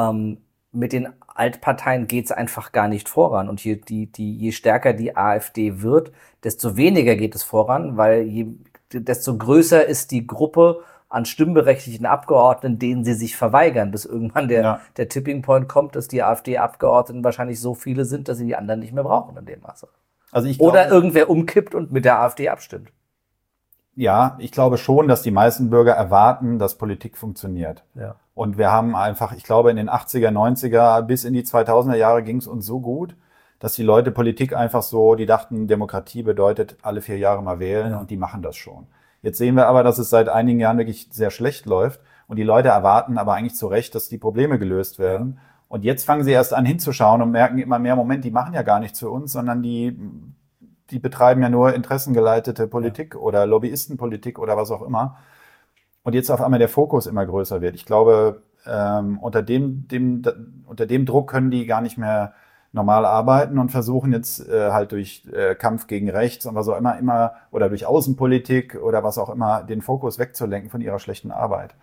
mit den Altparteien geht's einfach gar nicht voran. Und je stärker die AfD wird, desto weniger geht es voran, weil desto größer ist die Gruppe an stimmberechtigten Abgeordneten, denen sie sich verweigern, bis irgendwann der Tipping Point kommt, dass die AfD-Abgeordneten wahrscheinlich so viele sind, dass sie die anderen nicht mehr brauchen in dem Maße. Also ich glaube, oder irgendwer umkippt und mit der AfD abstimmt. Ja, ich glaube schon, dass die meisten Bürger erwarten, dass Politik funktioniert. Ja. Und wir haben einfach, ich glaube, in den 80er, 90er bis in die 2000er Jahre ging es uns so gut, dass die Leute Politik einfach so, die dachten, Demokratie bedeutet alle 4 Jahre mal wählen und die machen das schon. Jetzt sehen wir aber, dass es seit einigen Jahren wirklich sehr schlecht läuft und die Leute erwarten aber eigentlich zu Recht, dass die Probleme gelöst werden. Und jetzt fangen sie erst an hinzuschauen und merken immer mehr, Moment, die machen ja gar nichts für uns, sondern die betreiben ja nur interessengeleitete Politik oder Lobbyistenpolitik oder was auch immer. Und jetzt auf einmal der Fokus immer größer wird. Ich glaube, unter dem Druck können die gar nicht mehr normal arbeiten und versuchen jetzt halt durch Kampf gegen rechts und was auch immer oder durch Außenpolitik oder was auch immer den Fokus wegzulenken von ihrer schlechten Arbeit.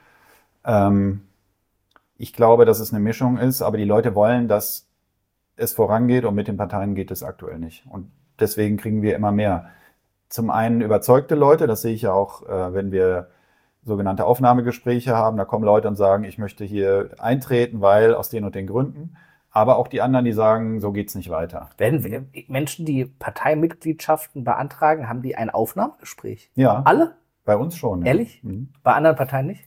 Ich glaube, dass es eine Mischung ist, aber die Leute wollen, dass es vorangeht und mit den Parteien geht es aktuell nicht. Und deswegen kriegen wir immer mehr. Zum einen überzeugte Leute, das sehe ich ja auch, wenn wir sogenannte Aufnahmegespräche haben, da kommen Leute und sagen, ich möchte hier eintreten, weil aus den und den Gründen. aber auch die anderen, die sagen, so geht's nicht weiter. Wenn Menschen, die Parteimitgliedschaften beantragen, haben die ein Aufnahmegespräch? Ja. Alle? Bei uns schon. Ehrlich? Ja. Bei anderen Parteien nicht?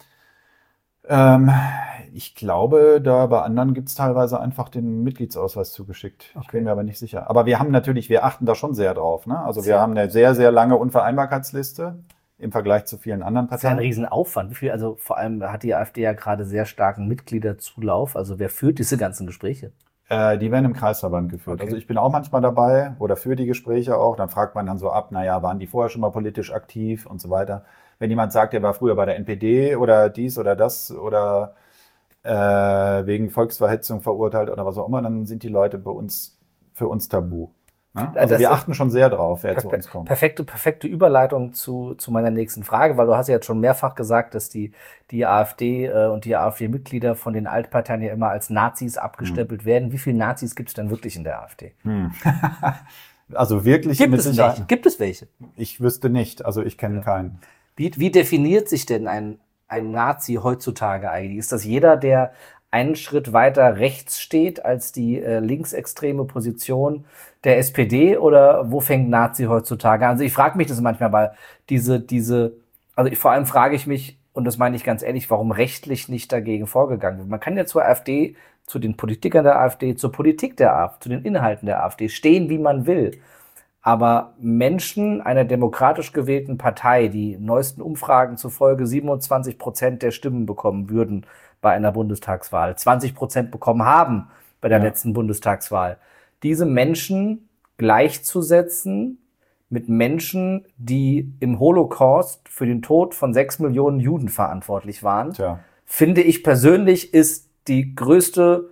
Ich glaube, da bei anderen gibt's teilweise einfach den Mitgliedsausweis zugeschickt. Ich bin mir aber nicht sicher. Aber wir achten da schon sehr drauf. Ne? Also wir haben eine sehr, sehr lange Unvereinbarkeitsliste im Vergleich zu vielen anderen Das ist ja Parteien. ein Riesenaufwand. Wie viel, also vor allem hat die AfD ja gerade sehr starken Mitgliederzulauf. Also wer führt diese ganzen Gespräche? Die werden im Kreisverband geführt. Okay. Also ich bin auch manchmal dabei oder für die Gespräche auch. Dann fragt man dann so ab, naja, waren die vorher schon mal politisch aktiv und so weiter. Wenn jemand sagt, er war früher bei der NPD oder dies oder das oder wegen Volksverhetzung verurteilt oder was auch immer, dann sind die Leute für uns tabu. Ne? Also wir achten schon sehr drauf, wer zu uns kommt. Perfekte Überleitung zu meiner nächsten Frage, weil du hast ja jetzt schon mehrfach gesagt, dass die AfD und die AfD-Mitglieder von den Altparteien ja immer als Nazis abgestempelt werden. Wie viele Nazis gibt es denn wirklich in der AfD? Also wirklich Gibt es welche? Ich wüsste nicht, also ich kenne keinen. Wie definiert sich denn ein Nazi heutzutage eigentlich? Ist das jeder, der einen Schritt weiter rechts steht als die linksextreme Position der SPD, oder wo fängt Nazi heutzutage an? Also ich frage mich das manchmal, weil vor allem frage ich mich, und das meine ich ganz ehrlich, warum rechtlich nicht dagegen vorgegangen wird. Man kann ja zur AfD, zu den Politikern der AfD, zur Politik der AfD, zu den Inhalten der AfD stehen, wie man will. Aber Menschen einer demokratisch gewählten Partei, die neuesten Umfragen zufolge 27% der Stimmen bekommen würden bei einer Bundestagswahl, 20% bekommen haben bei der letzten Bundestagswahl, diese Menschen gleichzusetzen mit Menschen, die im Holocaust für den Tod von 6 Millionen Juden verantwortlich waren, finde ich persönlich, ist die größte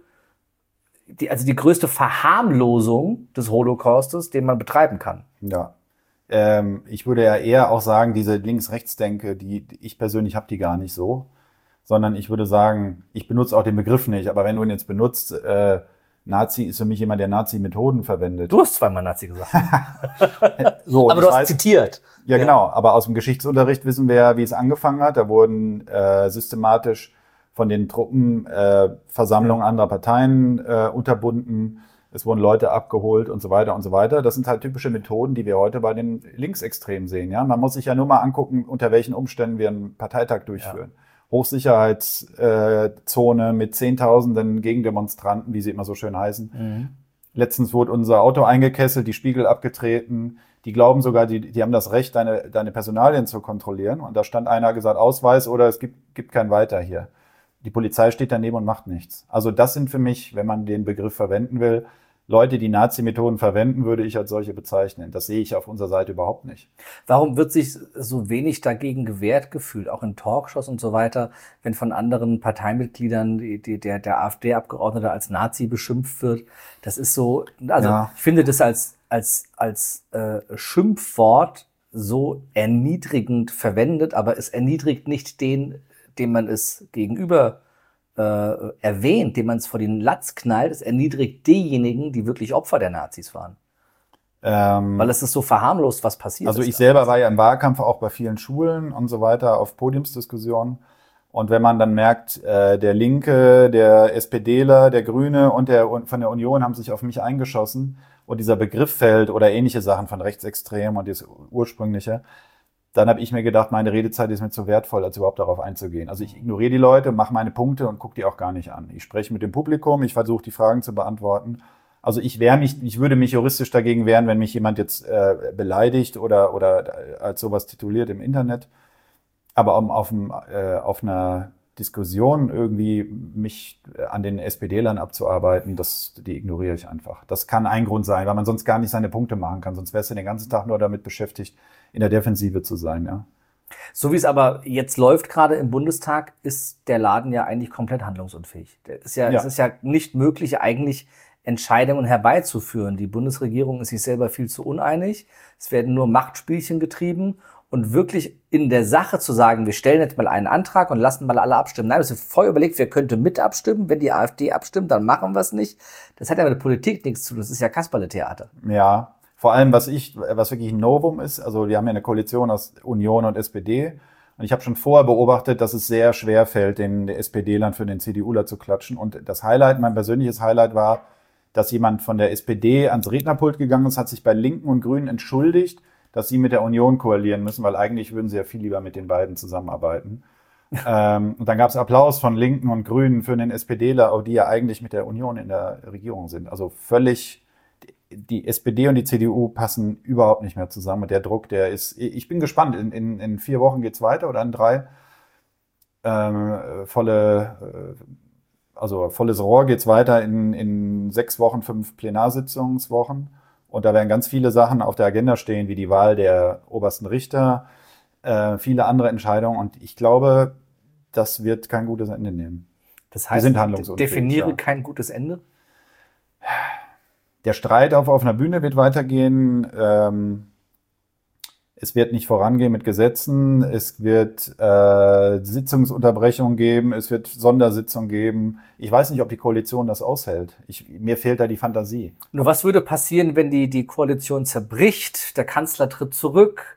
Verharmlosung des Holocaustes, den man betreiben kann. Ja. Ich würde ja eher auch sagen, diese Links-Rechts-Denke, ich persönlich habe die gar nicht so, sondern ich würde sagen, ich benutze auch den Begriff nicht, aber wenn du ihn jetzt benutzt, Nazi ist für mich jemand, der Nazi-Methoden verwendet. Du hast zweimal Nazi gesagt. So, aber du hast zitiert. Ja, genau. Aber aus dem Geschichtsunterricht wissen wir ja, wie es angefangen hat. Da wurden systematisch von den Truppen Versammlungen anderer Parteien unterbunden. Es wurden Leute abgeholt und so weiter und so weiter. Das sind halt typische Methoden, die wir heute bei den Linksextremen sehen. Ja, man muss sich ja nur mal angucken, unter welchen Umständen wir einen Parteitag durchführen. Ja. Hochsicherheitszone mit Zehntausenden Gegendemonstranten, wie sie immer so schön heißen. Mhm. Letztens wurde unser Auto eingekesselt, die Spiegel abgetreten. Die glauben sogar, die haben das Recht, deine Personalien zu kontrollieren. Und da stand einer, gesagt, Ausweis oder es gibt kein Weiter hier. Die Polizei steht daneben und macht nichts. Also das sind für mich, wenn man den Begriff verwenden will, Leute, die Nazi-Methoden verwenden, würde ich als solche bezeichnen. Das sehe ich auf unserer Seite überhaupt nicht. Warum wird sich so wenig dagegen gewehrt gefühlt, auch in Talkshows und so weiter, wenn von anderen Parteimitgliedern der AfD-Abgeordnete als Nazi beschimpft wird? Das ist so, Ich finde das als Schimpfwort so erniedrigend verwendet, aber es erniedrigt nicht den, dem man es gegenüber erwähnt, dem man es vor den Latz knallt. Es erniedrigt diejenigen, die wirklich Opfer der Nazis waren. Weil es ist so verharmlost, was passiert ist. Also ich selber war ja im Wahlkampf auch bei vielen Schulen und so weiter auf Podiumsdiskussionen. Und wenn man dann merkt, der Linke, der SPDler, der Grüne und von der Union haben sich auf mich eingeschossen und dieser Begriff fällt oder ähnliche Sachen von Rechtsextrem und das Ursprüngliche, dann habe ich mir gedacht, meine Redezeit ist mir zu wertvoll, als überhaupt darauf einzugehen. Also ich ignoriere die Leute, mache meine Punkte und gucke die auch gar nicht an. Ich spreche mit dem Publikum, ich versuche die Fragen zu beantworten. Also ich würde mich juristisch dagegen wehren, wenn mich jemand jetzt beleidigt oder als sowas tituliert im Internet. Aber um auf einer Diskussion irgendwie mich an den SPD-Lern abzuarbeiten, die ignoriere ich einfach. Das kann ein Grund sein, weil man sonst gar nicht seine Punkte machen kann. Sonst wärst du den ganzen Tag nur damit beschäftigt, in der Defensive zu sein, ja. So wie es aber jetzt läuft gerade im Bundestag, ist der Laden ja eigentlich komplett handlungsunfähig. Es ist ja nicht möglich, eigentlich Entscheidungen herbeizuführen. Die Bundesregierung ist sich selber viel zu uneinig. Es werden nur Machtspielchen getrieben. Und wirklich in der Sache zu sagen, wir stellen jetzt mal einen Antrag und lassen mal alle abstimmen. Nein, das ist vorher überlegt, wer könnte mit abstimmen. Wenn die AfD abstimmt, dann machen wir es nicht. Das hat ja mit der Politik nichts zu tun. Das ist ja Kasperle-Theater. Ja, vor allem, was wirklich ein Novum ist, also wir haben ja eine Koalition aus Union und SPD Und ich habe schon vorher beobachtet, dass es sehr schwer fällt, den SPD-Lern für den CDUler zu klatschen. Und das Highlight, mein persönliches Highlight war, dass jemand von der SPD ans Rednerpult gegangen ist, hat sich bei Linken und Grünen entschuldigt, dass sie mit der Union koalieren müssen, weil eigentlich würden sie ja viel lieber mit den beiden zusammenarbeiten. Und dann gab es Applaus von Linken und Grünen für den SPDler, die ja eigentlich mit der Union in der Regierung sind. Also völlig, die SPD und die CDU passen überhaupt nicht mehr zusammen. Und der Druck, der ist, ich bin gespannt, in 4 Wochen geht's weiter oder in 3. Volles Rohr geht's weiter in 6 Wochen, 5 Plenarsitzungswochen. Und da werden ganz viele Sachen auf der Agenda stehen, wie die Wahl der obersten Richter, viele andere Entscheidungen. Und ich glaube, das wird kein gutes Ende nehmen. Das heißt, die sind handlungsunfähig, definiere ja. kein gutes Ende? Der Streit auf einer Bühne wird weitergehen. Es wird nicht vorangehen mit Gesetzen. Es wird Sitzungsunterbrechungen geben. Es wird Sondersitzungen geben. Ich weiß nicht, ob die Koalition das aushält. Mir fehlt da die Fantasie. Nur was würde passieren, wenn die Koalition zerbricht, der Kanzler tritt zurück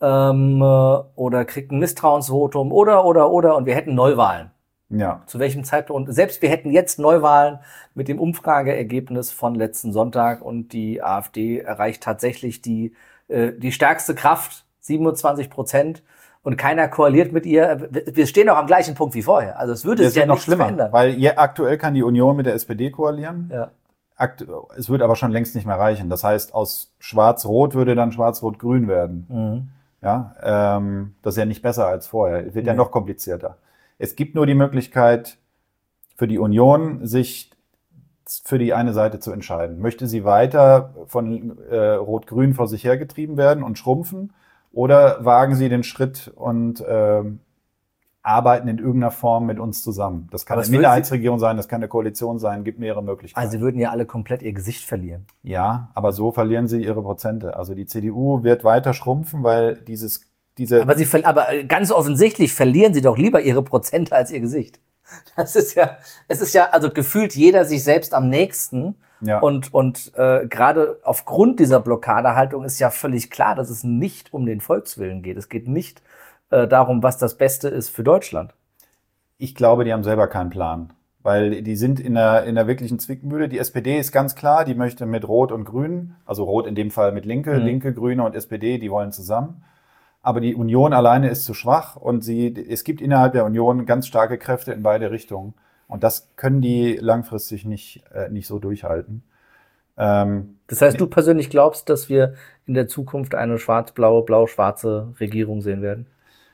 oder kriegt ein Misstrauensvotum oder und wir hätten Neuwahlen? Ja. Zu welchem Zeitpunkt? Selbst wir hätten jetzt Neuwahlen mit dem Umfrageergebnis von letzten Sonntag und die AfD erreicht tatsächlich die stärkste Kraft, 27%, und keiner koaliert mit ihr. Wir stehen auch am gleichen Punkt wie vorher. Also es würde sich ja noch nichts schlimmer, verändern. weil aktuell kann die Union mit der SPD koalieren. Ja. Es wird aber schon längst nicht mehr reichen. Das heißt, aus Schwarz-Rot würde dann Schwarz-Rot-Grün werden. Mhm. Ja, das ist ja nicht besser als vorher. Es wird ja noch komplizierter. Es gibt nur die Möglichkeit für die Union, sich für die eine Seite zu entscheiden. Möchte sie weiter von Rot-Grün vor sich hergetrieben werden und schrumpfen? Oder wagen sie den Schritt und arbeiten in irgendeiner Form mit uns zusammen? Das kann eine Minderheitsregierung sein, das kann eine Koalition sein, gibt mehrere Möglichkeiten. Also sie würden ja alle komplett ihr Gesicht verlieren. Ja, aber so verlieren sie ihre Prozente. Also die CDU wird weiter schrumpfen, weil Aber ganz offensichtlich verlieren sie doch lieber ihre Prozente als ihr Gesicht. Es ist ja also gefühlt jeder sich selbst am nächsten. Ja. Und gerade aufgrund dieser Blockadehaltung ist ja völlig klar, dass es nicht um den Volkswillen geht. Es geht nicht darum, was das Beste ist für Deutschland. Ich glaube, die haben selber keinen Plan, weil die sind in der wirklichen Zwickmühle. Die SPD ist ganz klar, die möchte mit Rot und Grün, also Rot in dem Fall mit Linke, Linke, Grüne und SPD, die wollen zusammen. Aber die Union alleine ist zu schwach und es gibt innerhalb der Union ganz starke Kräfte in beide Richtungen. Und das können die langfristig nicht so durchhalten. Das heißt, du persönlich glaubst, dass wir in der Zukunft eine schwarz-blaue, blau-schwarze Regierung sehen werden?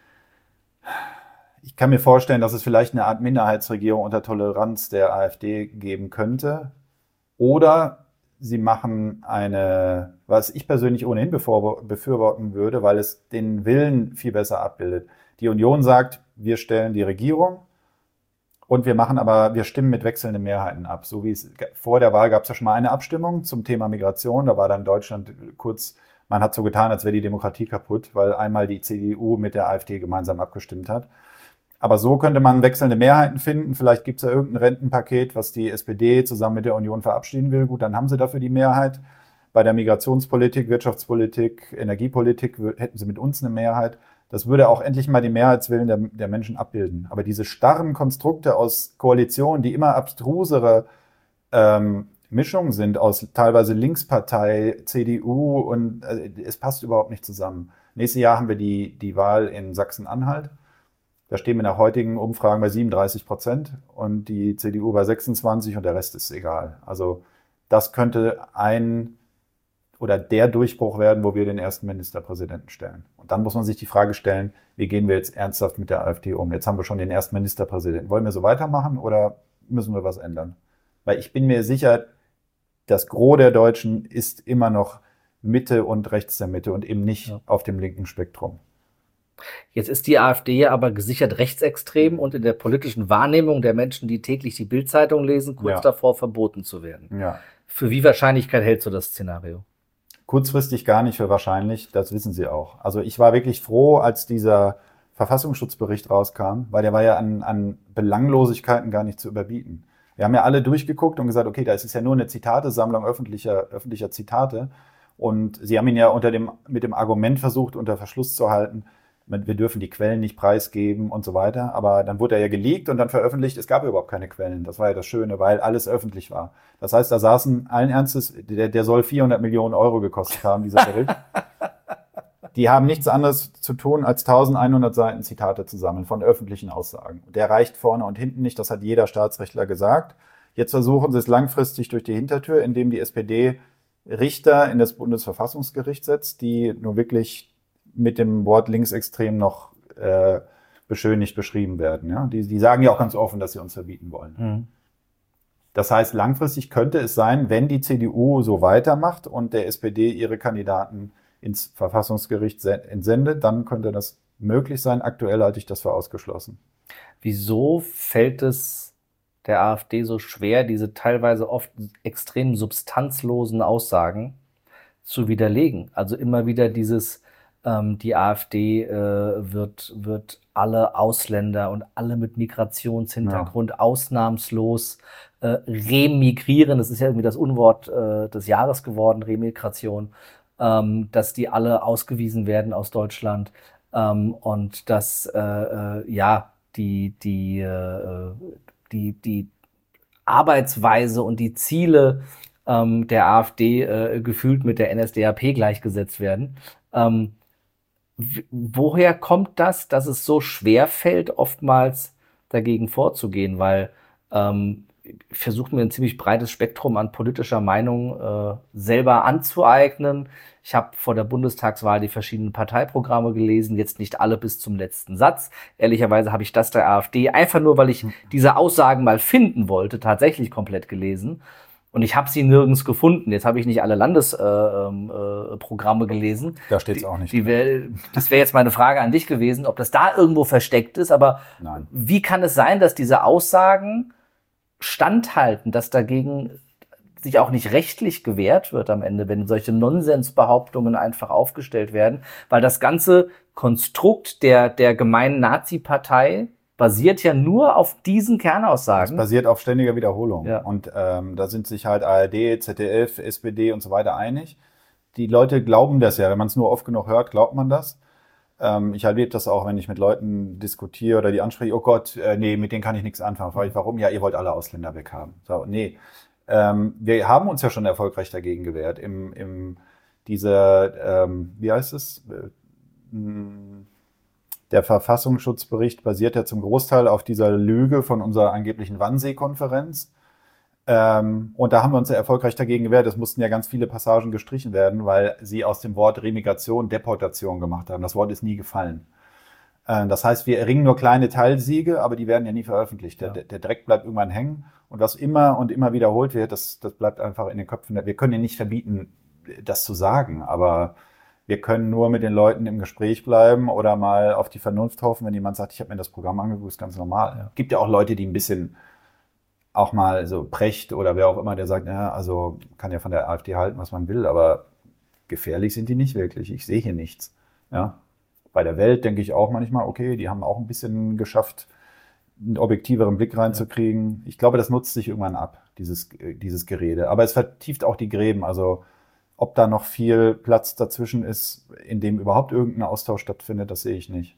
Ich kann mir vorstellen, dass es vielleicht eine Art Minderheitsregierung unter Toleranz der AfD geben könnte. Oder sie machen was ich persönlich ohnehin befürworten würde, weil es den Willen viel besser abbildet. Die Union sagt, wir stellen die Regierung und wir stimmen mit wechselnden Mehrheiten ab. So wie es vor der Wahl gab es ja schon mal eine Abstimmung zum Thema Migration. Da war dann Deutschland man hat so getan, als wäre die Demokratie kaputt, weil einmal die CDU mit der AfD gemeinsam abgestimmt hat. Aber so könnte man wechselnde Mehrheiten finden. Vielleicht gibt es ja irgendein Rentenpaket, was die SPD zusammen mit der Union verabschieden will. Gut, dann haben sie dafür die Mehrheit. Bei der Migrationspolitik, Wirtschaftspolitik, Energiepolitik hätten sie mit uns eine Mehrheit. Das würde auch endlich mal die Mehrheitswillen der Menschen abbilden. Aber diese starren Konstrukte aus Koalitionen, die immer abstrusere Mischungen sind, aus teilweise Linkspartei, CDU und es passt überhaupt nicht zusammen. Nächstes Jahr haben wir die Wahl in Sachsen-Anhalt. Da stehen wir nach heutigen Umfragen bei 37% und die CDU bei 26% und der Rest ist egal. Also das könnte der Durchbruch werden, wo wir den ersten Ministerpräsidenten stellen. Und dann muss man sich die Frage stellen, wie gehen wir jetzt ernsthaft mit der AfD um? Jetzt haben wir schon den ersten Ministerpräsidenten. Wollen wir so weitermachen oder müssen wir was ändern? Weil ich bin mir sicher, das Gros der Deutschen ist immer noch Mitte und rechts der Mitte und eben nicht auf dem linken Spektrum. Jetzt ist die AfD aber gesichert rechtsextrem und in der politischen Wahrnehmung der Menschen, die täglich die Bild-Zeitung lesen, kurz davor verboten zu werden. Ja. Für wie Wahrscheinlichkeit hältst du das Szenario? Kurzfristig gar nicht für wahrscheinlich, das wissen sie auch. Also ich war wirklich froh, als dieser Verfassungsschutzbericht rauskam, weil der war ja an Belanglosigkeiten gar nicht zu überbieten. Wir haben ja alle durchgeguckt und gesagt, okay, da ist es ja nur eine Zitatesammlung öffentlicher Zitate. Und sie haben ihn ja mit dem Argument versucht, unter Verschluss zu halten, wir dürfen die Quellen nicht preisgeben und so weiter. Aber dann wurde er ja geleakt und dann veröffentlicht. Es gab überhaupt keine Quellen. Das war ja das Schöne, weil alles öffentlich war. Das heißt, da saßen allen Ernstes, der soll 400 Millionen Euro gekostet haben, dieser Bericht. Die haben nichts anderes zu tun, als 1100 Seiten Zitate zu sammeln von öffentlichen Aussagen. Der reicht vorne und hinten nicht, das hat jeder Staatsrechtler gesagt. Jetzt versuchen sie es langfristig durch die Hintertür, indem die SPD Richter in das Bundesverfassungsgericht setzt, die nur wirklich mit dem Wort linksextrem noch beschönigt beschrieben werden. Ja? Die sagen ja auch ganz offen, dass sie uns verbieten wollen. Mhm. Das heißt, langfristig könnte es sein, wenn die CDU so weitermacht und der SPD ihre Kandidaten ins Verfassungsgericht entsendet, dann könnte das möglich sein. Aktuell halte ich das für ausgeschlossen. Wieso fällt es der AfD so schwer, diese teilweise oft extrem substanzlosen Aussagen zu widerlegen? Also immer wieder dieses, die AfD wird alle Ausländer und alle mit Migrationshintergrund ausnahmslos remigrieren. Das ist ja irgendwie das Unwort des Jahres geworden, Remigration. Dass die alle ausgewiesen werden aus Deutschland und dass die Arbeitsweise und die Ziele der AfD gefühlt mit der NSDAP gleichgesetzt werden. Woher kommt das, dass es so schwer fällt, oftmals dagegen vorzugehen? Weil versucht mir ein ziemlich breites Spektrum an politischer Meinung selber anzueignen. Ich habe vor der Bundestagswahl die verschiedenen Parteiprogramme gelesen, jetzt nicht alle bis zum letzten Satz. Ehrlicherweise habe ich das der AfD, einfach nur, weil ich diese Aussagen mal finden wollte, tatsächlich komplett gelesen. Und ich habe sie nirgends gefunden. Jetzt habe ich nicht alle Landesprogramme gelesen. Da steht es auch nicht. Das wäre jetzt meine Frage an dich gewesen, ob das da irgendwo versteckt ist. Aber nein. Wie kann es sein, dass diese Aussagen standhalten, dass dagegen sich auch nicht rechtlich gewehrt wird am Ende, wenn solche Nonsensbehauptungen einfach aufgestellt werden? Weil das ganze Konstrukt der gemeinen Nazi-Partei basiert ja nur auf diesen Kernaussagen. Es basiert auf ständiger Wiederholung. Ja. Und da sind sich halt ARD, ZDF, SPD und so weiter einig. Die Leute glauben das ja. Wenn man es nur oft genug hört, glaubt man das. Ich erlebe das auch, wenn ich mit Leuten diskutiere oder die anspreche, oh Gott, nee, mit denen kann ich nichts anfangen. Frage ich, warum? Ja, ihr wollt alle Ausländer weghaben. So, nee. Wir haben uns ja schon erfolgreich dagegen gewehrt. Wie heißt es? Der Verfassungsschutzbericht basiert ja zum Großteil auf dieser Lüge von unserer angeblichen Wannsee-Konferenz. Und da haben wir uns ja erfolgreich dagegen gewehrt. Es mussten ja ganz viele Passagen gestrichen werden, weil sie aus dem Wort Remigration Deportation gemacht haben. Das Wort ist nie gefallen. Das heißt, wir erringen nur kleine Teilsiege, aber die werden ja nie veröffentlicht. Der Dreck bleibt irgendwann hängen. Und was immer und immer wiederholt wird, das bleibt einfach in den Köpfen. Wir können ja nicht verbieten, das zu sagen, aber wir können nur mit den Leuten im Gespräch bleiben oder mal auf die Vernunft hoffen, wenn jemand sagt, ich habe mir das Programm angeguckt, ist ganz normal. Ja. Gibt ja auch Leute, die ein bisschen auch mal so Precht oder wer auch immer, der sagt, ja, also kann ja von der AfD halten, was man will, aber gefährlich sind die nicht wirklich. Ich sehe hier nichts. Ja. Bei der Welt denke ich auch manchmal, okay, die haben auch ein bisschen geschafft, einen objektiveren Blick reinzukriegen. Ja. Ich glaube, das nutzt sich irgendwann ab, dieses Gerede. Aber es vertieft auch die Gräben. Also ob da noch viel Platz dazwischen ist, in dem überhaupt irgendein Austausch stattfindet, das sehe ich nicht.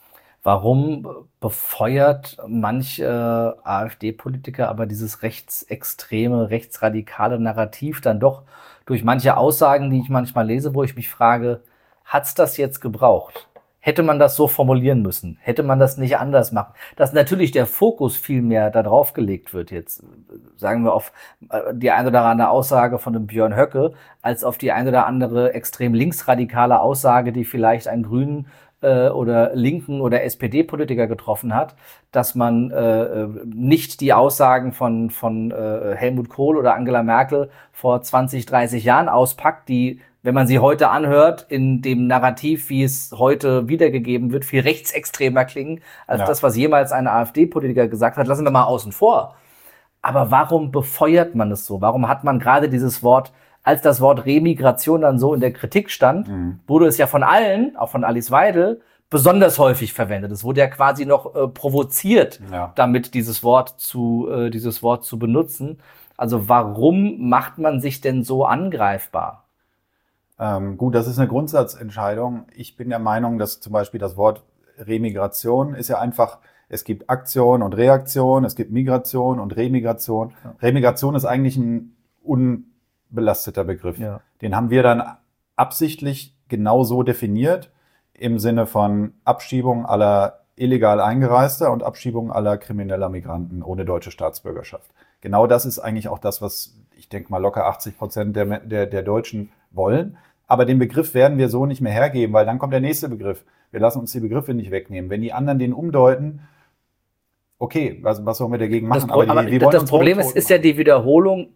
Warum befeuert manche AfD-Politiker aber dieses rechtsextreme, rechtsradikale Narrativ dann doch durch manche Aussagen, die ich manchmal lese, wo ich mich frage, hat's das jetzt gebraucht? Hätte man das so formulieren müssen? Hätte man das nicht anders machen? Dass natürlich der Fokus viel mehr da drauf gelegt wird jetzt, sagen wir auf die ein oder andere Aussage von dem Björn Höcke, als auf die ein oder andere extrem linksradikale Aussage, die vielleicht einen Grünen oder linken oder SPD-Politiker getroffen hat, dass man nicht die Aussagen von Helmut Kohl oder Angela Merkel vor 20, 30 Jahren auspackt, die, wenn man sie heute anhört, in dem Narrativ, wie es heute wiedergegeben wird, viel rechtsextremer klingen, als das, was jemals ein AfD-Politiker gesagt hat. Lassen wir mal außen vor. Aber warum befeuert man es so? Warum hat man gerade dieses Wort, als das Wort Remigration dann so in der Kritik stand, wurde es ja von allen, auch von Alice Weidel, besonders häufig verwendet. Es wurde ja quasi noch provoziert, damit dieses Wort zu benutzen. Also warum macht man sich denn so angreifbar? Gut, das ist eine Grundsatzentscheidung. Ich bin der Meinung, dass zum Beispiel das Wort Remigration ist ja einfach, es gibt Aktion und Reaktion, es gibt Migration und Remigration. Ja. Remigration ist eigentlich ein unbelasteter Begriff. Ja. Den haben wir dann absichtlich genau so definiert, im Sinne von Abschiebung aller illegal Eingereister und Abschiebung aller krimineller Migranten ohne deutsche Staatsbürgerschaft. Genau das ist eigentlich auch das, was ich denke mal locker 80% der Deutschen wollen. Aber den Begriff werden wir so nicht mehr hergeben, weil dann kommt der nächste Begriff. Wir lassen uns die Begriffe nicht wegnehmen. Wenn die anderen den umdeuten, okay, was wollen wir dagegen machen? Das Problem ist ja die Wiederholung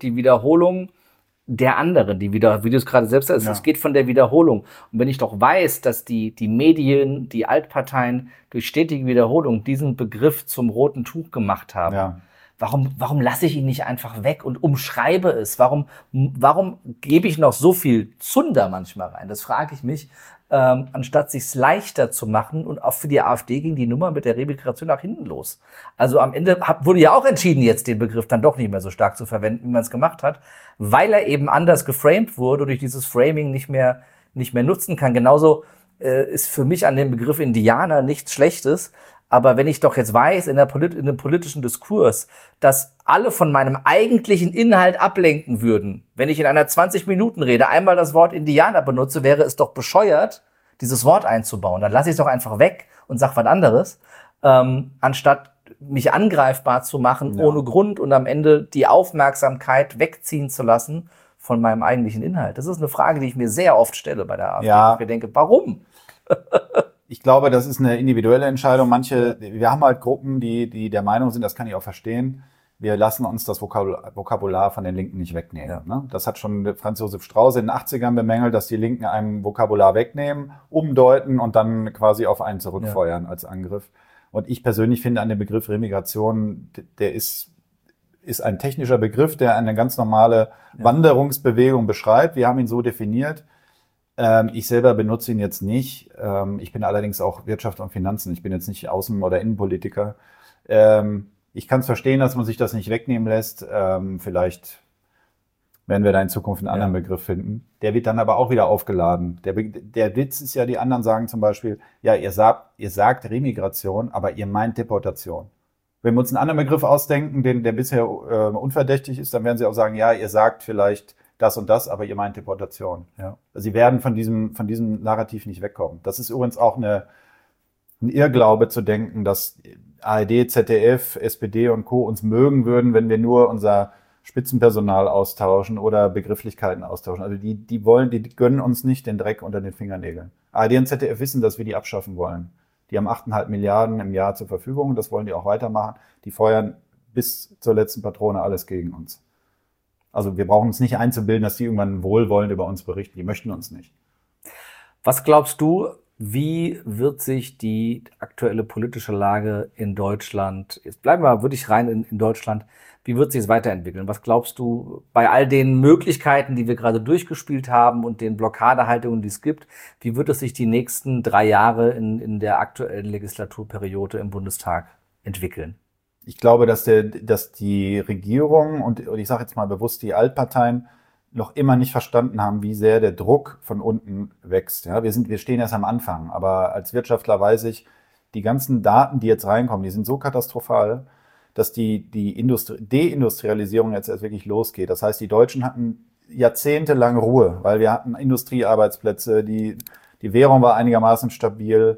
der anderen, wie du es gerade selbst sagst, es geht von der Wiederholung. Und wenn ich doch weiß, dass die Medien, die Altparteien durch stetige Wiederholung diesen Begriff zum roten Tuch gemacht haben, warum lasse ich ihn nicht einfach weg und umschreibe es? Warum gebe ich noch so viel Zunder manchmal rein? Das frage ich mich, anstatt sich's leichter zu machen. Und auch für die AfD ging die Nummer mit der Remigration nach hinten los. Also am Ende wurde ja auch entschieden, jetzt den Begriff dann doch nicht mehr so stark zu verwenden, wie man es gemacht hat, weil er eben anders geframed wurde und durch dieses Framing nicht mehr nutzen kann. Genauso ist für mich an dem Begriff Indianer nichts Schlechtes. Aber wenn ich doch jetzt weiß, in einem politischen Diskurs, dass alle von meinem eigentlichen Inhalt ablenken würden, wenn ich in einer 20-Minuten-Rede einmal das Wort Indianer benutze, wäre es doch bescheuert, dieses Wort einzubauen. Dann lasse ich es doch einfach weg und sage was anderes, anstatt mich angreifbar zu machen, ohne Grund und am Ende die Aufmerksamkeit wegziehen zu lassen von meinem eigentlichen Inhalt. Das ist eine Frage, die ich mir sehr oft stelle bei der AfD. Ja. Ich denke, warum? Ich glaube, das ist eine individuelle Entscheidung. Wir haben halt Gruppen, die der Meinung sind, das kann ich auch verstehen, wir lassen uns das Vokabular von den Linken nicht wegnehmen. Ja. Ne? Das hat schon Franz Josef Strauß in den 80ern bemängelt, dass die Linken einem Vokabular wegnehmen, umdeuten und dann quasi auf einen zurückfeuern als Angriff. Und ich persönlich finde an dem Begriff Remigration, der ist ein technischer Begriff, der eine ganz normale Wanderungsbewegung beschreibt. Wir haben ihn so definiert. Ich selber benutze ihn jetzt nicht. Ich bin allerdings auch Wirtschaft und Finanzen. Ich bin jetzt nicht Außen- oder Innenpolitiker. Ich kann es verstehen, dass man sich das nicht wegnehmen lässt. Vielleicht werden wir da in Zukunft einen anderen Begriff finden. Der wird dann aber auch wieder aufgeladen. Der Witz ist ja, die anderen sagen zum Beispiel, ja, ihr sagt Remigration, aber ihr meint Deportation. Wenn wir uns einen anderen Begriff ausdenken, der bisher unverdächtig ist, dann werden sie auch sagen, ja, ihr sagt vielleicht das und das, aber ihr meint Deportation. Ja. Sie werden von diesem Narrativ nicht wegkommen. Das ist übrigens auch ein Irrglaube zu denken, dass ARD, ZDF, SPD und Co. uns mögen würden, wenn wir nur unser Spitzenpersonal austauschen oder Begrifflichkeiten austauschen. Also die gönnen uns nicht den Dreck unter den Fingernägeln. ARD und ZDF wissen, dass wir die abschaffen wollen. Die haben 8,5 Milliarden im Jahr zur Verfügung, das wollen die auch weitermachen. Die feuern bis zur letzten Patrone alles gegen uns. Also wir brauchen uns nicht einzubilden, dass die irgendwann wohlwollend über uns berichten. Die möchten uns nicht. Was glaubst du, wie wird sich die aktuelle politische Lage in Deutschland, jetzt bleiben wir wirklich rein in Deutschland, wie wird sich es weiterentwickeln? Was glaubst du bei all den Möglichkeiten, die wir gerade durchgespielt haben und den Blockadehaltungen, die es gibt, wie wird es sich die nächsten 3 Jahre in der aktuellen Legislaturperiode im Bundestag entwickeln? Ich glaube, dass die Regierung und ich sage jetzt mal bewusst die Altparteien noch immer nicht verstanden haben, wie sehr der Druck von unten wächst. Ja, wir stehen erst am Anfang, aber als Wirtschaftler weiß ich, die ganzen Daten, die jetzt reinkommen, die sind so katastrophal, dass die Deindustrialisierung jetzt erst wirklich losgeht. Das heißt, die Deutschen hatten jahrzehntelang Ruhe, weil wir hatten Industriearbeitsplätze, die Währung war einigermaßen stabil,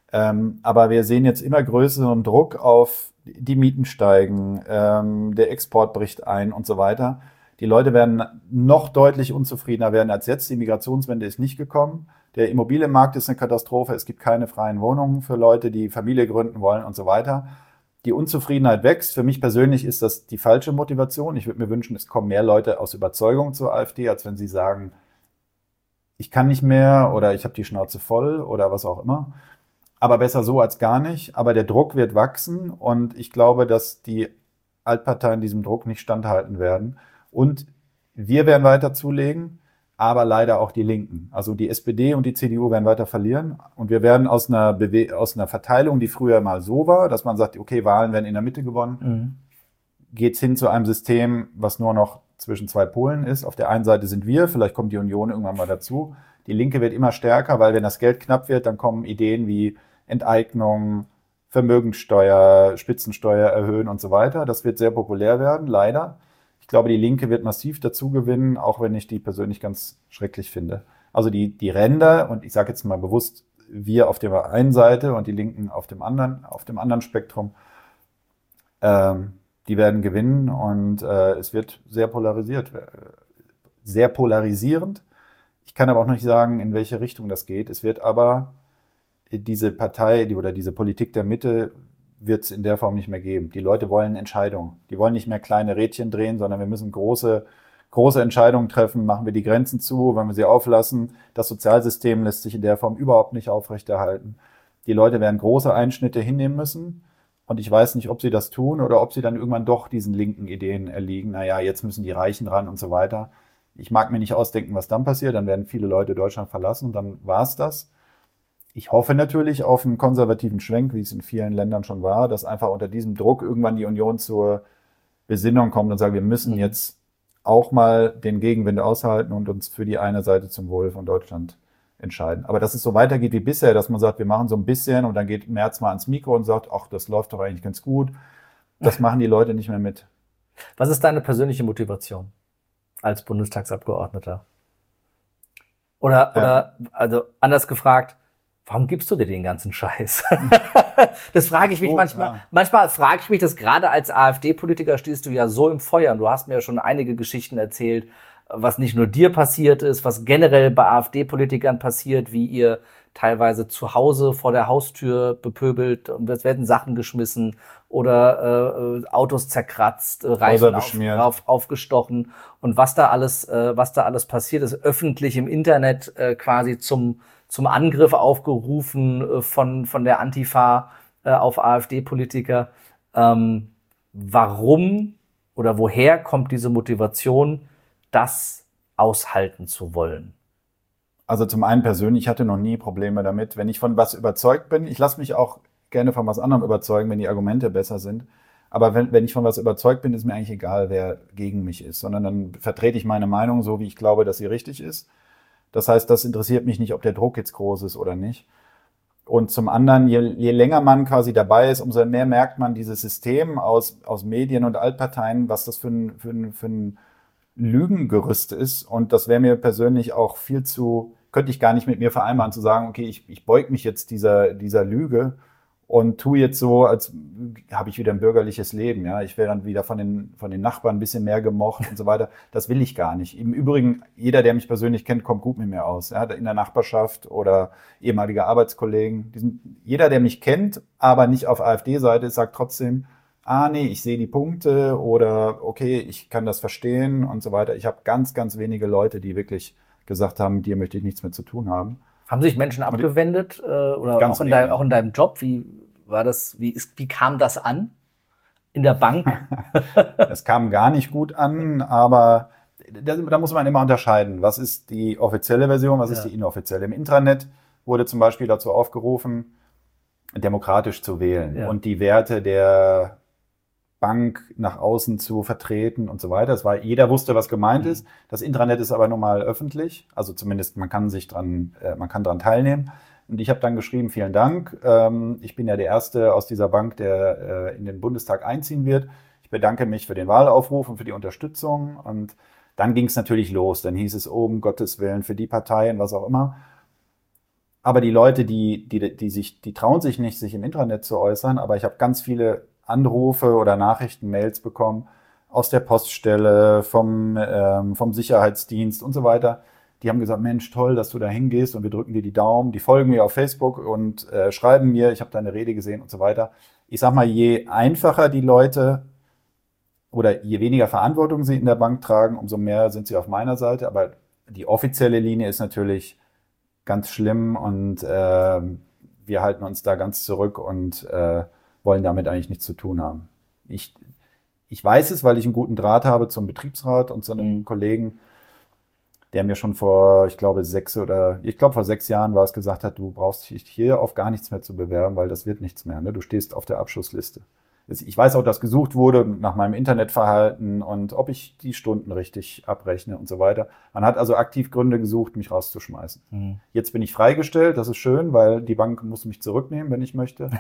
aber wir sehen jetzt immer größeren Druck auf die Mieten steigen, der Export bricht ein und so weiter. Die Leute werden noch deutlich unzufriedener werden als jetzt. Die Migrationswende ist nicht gekommen. Der Immobilienmarkt ist eine Katastrophe. Es gibt keine freien Wohnungen für Leute, die Familie gründen wollen und so weiter. Die Unzufriedenheit wächst. Für mich persönlich ist das die falsche Motivation. Ich würde mir wünschen, es kommen mehr Leute aus Überzeugung zur AfD, als wenn sie sagen, ich kann nicht mehr oder ich habe die Schnauze voll oder was auch immer. Aber besser so als gar nicht. Aber der Druck wird wachsen und ich glaube, dass die Altparteien diesem Druck nicht standhalten werden. Und wir werden weiter zulegen, aber leider auch die Linken. Also die SPD und die CDU werden weiter verlieren. Und wir werden aus einer Verteilung, die früher mal so war, dass man sagt, okay, Wahlen werden in der Mitte gewonnen, geht's hin zu einem System, was nur noch zwischen 2 Polen ist. Auf der einen Seite sind wir, vielleicht kommt die Union irgendwann mal dazu. Die Linke wird immer stärker, weil wenn das Geld knapp wird, dann kommen Ideen wie Enteignung, Vermögensteuer, Spitzensteuer erhöhen und so weiter. Das wird sehr populär werden, leider. Ich glaube, die Linke wird massiv dazu gewinnen, auch wenn ich die persönlich ganz schrecklich finde. Also die Ränder, und ich sage jetzt mal bewusst, wir auf der einen Seite und die Linken auf dem anderen Spektrum, die werden gewinnen und es wird sehr polarisiert, sehr polarisierend. Ich kann aber auch nicht sagen, in welche Richtung das geht. Es wird aber diese Partei oder diese Politik der Mitte wird es in der Form nicht mehr geben. Die Leute wollen Entscheidungen. Die wollen nicht mehr kleine Rädchen drehen, sondern wir müssen große Entscheidungen treffen. Machen wir die Grenzen zu, wenn wir sie auflassen? Das Sozialsystem lässt sich in der Form überhaupt nicht aufrechterhalten. Die Leute werden große Einschnitte hinnehmen müssen. Und ich weiß nicht, ob sie das tun oder ob sie dann irgendwann doch diesen linken Ideen erliegen. Naja, jetzt müssen die Reichen ran und so weiter. Ich mag mir nicht ausdenken, was dann passiert. Dann werden viele Leute Deutschland verlassen und dann war es das. Ich hoffe natürlich auf einen konservativen Schwenk, wie es in vielen Ländern schon war, dass einfach unter diesem Druck irgendwann die Union zur Besinnung kommt und sagt, wir müssen jetzt auch mal den Gegenwind aushalten und uns für die eine Seite zum Wohl von Deutschland entscheiden. Aber dass es so weitergeht wie bisher, dass man sagt, wir machen so ein bisschen und dann geht Merz mal ans Mikro und sagt, ach, das läuft doch eigentlich ganz gut, das machen die Leute nicht mehr mit. Was ist deine persönliche Motivation als Bundestagsabgeordneter? Oder also anders gefragt, warum gibst du dir den ganzen Scheiß? Das frage ich mich manchmal. Ja. Manchmal frage ich mich das, gerade als AfD-Politiker stehst du ja so im Feuer. Und du hast mir ja schon einige Geschichten erzählt, was nicht nur dir passiert ist, was generell bei AfD-Politikern passiert, wie ihr teilweise zu Hause vor der Haustür bepöbelt und es werden Sachen geschmissen oder Autos zerkratzt, Reifen aufgestochen und was da alles passiert ist, öffentlich im Internet quasi zum Angriff aufgerufen von der Antifa auf AfD-Politiker. Warum oder woher kommt diese Motivation, das aushalten zu wollen? Also zum einen persönlich, ich hatte noch nie Probleme damit. Wenn ich von was überzeugt bin, ich lasse mich auch gerne von was anderem überzeugen, wenn die Argumente besser sind. Aber wenn ich von was überzeugt bin, ist mir eigentlich egal, wer gegen mich ist, sondern dann vertrete ich meine Meinung so, wie ich glaube, dass sie richtig ist. Das heißt, das interessiert mich nicht, ob der Druck jetzt groß ist oder nicht. Und zum anderen, je länger man quasi dabei ist, umso mehr merkt man dieses System aus Medien und Altparteien, was das für ein Lügengerüst ist. Und das wäre mir persönlich auch viel zu, könnte ich gar nicht mit mir vereinbaren, zu sagen, okay, ich beug mich jetzt dieser Lüge und tue jetzt so, als habe ich wieder ein bürgerliches Leben. Ja, ich werde dann wieder von den Nachbarn ein bisschen mehr gemocht und so weiter. Das will ich gar nicht. Im Übrigen, jeder, der mich persönlich kennt, kommt gut mit mir aus. Ja, in der Nachbarschaft oder ehemalige Arbeitskollegen. Jeder, der mich kennt, aber nicht auf AfD-Seite ist, sagt trotzdem, nee, ich sehe die Punkte oder okay, ich kann das verstehen und so weiter. Ich habe ganz, ganz wenige Leute, die wirklich gesagt haben, mit dir möchte ich nichts mehr zu tun haben. Haben sich Menschen abgewendet oder auch in deinem Job? Wie war das? Wie kam das an in der Bank? Es kam gar nicht gut an, aber da muss man immer unterscheiden. Was ist die offizielle Version, was ist die inoffizielle? Im Intranet wurde zum Beispiel dazu aufgerufen, demokratisch zu wählen und die Werte der Bank nach außen zu vertreten und so weiter. Jeder wusste, was gemeint ist. Das Intranet ist aber nun mal öffentlich. Also zumindest man kann dran teilnehmen. Und ich habe dann geschrieben, vielen Dank. Ich bin ja der Erste aus dieser Bank, der in den Bundestag einziehen wird. Ich bedanke mich für den Wahlaufruf und für die Unterstützung. Und dann ging es natürlich los. Dann hieß es, um Gottes Willen, für die Parteien, was auch immer. Aber die Leute, die trauen sich nicht, sich im Intranet zu äußern. Aber ich habe ganz viele Anrufe oder Nachrichten, Mails bekommen aus der Poststelle, vom Sicherheitsdienst und so weiter. Die haben gesagt, Mensch, toll, dass du da hingehst und wir drücken dir die Daumen. Die folgen mir auf Facebook und schreiben mir, ich habe deine Rede gesehen und so weiter. Ich sag mal, je einfacher die Leute oder je weniger Verantwortung sie in der Bank tragen, umso mehr sind sie auf meiner Seite. Aber die offizielle Linie ist natürlich ganz schlimm und wir halten uns da ganz zurück und wollen damit eigentlich nichts zu tun haben. Ich weiß es, weil ich einen guten Draht habe zum Betriebsrat und zu einem Kollegen, der mir schon vor 6 Jahren war es, gesagt hat, du brauchst dich hier auf gar nichts mehr zu bewerben, weil das wird nichts mehr. Ne? Du stehst auf der Abschussliste. Ich weiß auch, dass gesucht wurde nach meinem Internetverhalten und ob ich die Stunden richtig abrechne und so weiter. Man hat also aktiv Gründe gesucht, mich rauszuschmeißen. Mhm. Jetzt bin ich freigestellt, das ist schön, weil die Bank muss mich zurücknehmen, wenn ich möchte.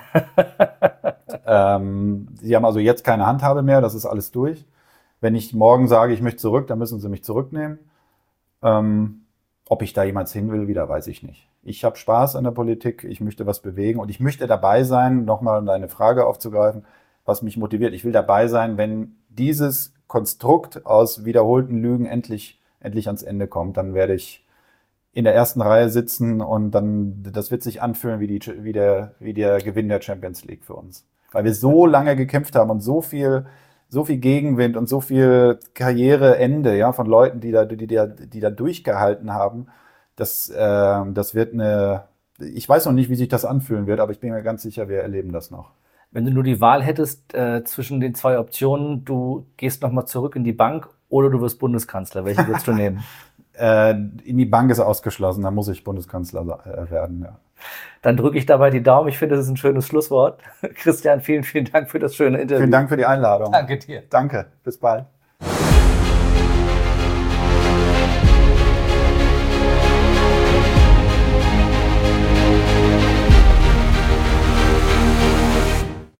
Sie haben also jetzt keine Handhabe mehr, das ist alles durch. Wenn ich morgen sage, ich möchte zurück, dann müssen sie mich zurücknehmen. Ob ich da jemals hin will, wieder weiß ich nicht. Ich habe Spaß an der Politik, ich möchte was bewegen und ich möchte dabei sein, nochmal um deine Frage aufzugreifen, was mich motiviert. Ich will dabei sein, wenn dieses Konstrukt aus wiederholten Lügen endlich ans Ende kommt, dann werde ich in der ersten Reihe sitzen und dann, das wird sich anfühlen wie der Gewinn der Champions League für uns. Weil wir so lange gekämpft haben und so viel Gegenwind und so viel Karriereende, ja, von Leuten, die da durchgehalten haben. Das wird ich weiß noch nicht, wie sich das anfühlen wird, aber ich bin mir ganz sicher, wir erleben das noch. Wenn du nur die Wahl hättest zwischen den zwei Optionen, du gehst nochmal zurück in die Bank oder du wirst Bundeskanzler, welche würdest du nehmen? In die Bank ist ausgeschlossen, da muss ich Bundeskanzler werden, ja. Dann drücke ich dabei die Daumen. Ich finde, das ist ein schönes Schlusswort. Christian, vielen, vielen Dank für das schöne Interview. Vielen Dank für die Einladung. Danke dir. Danke, bis bald.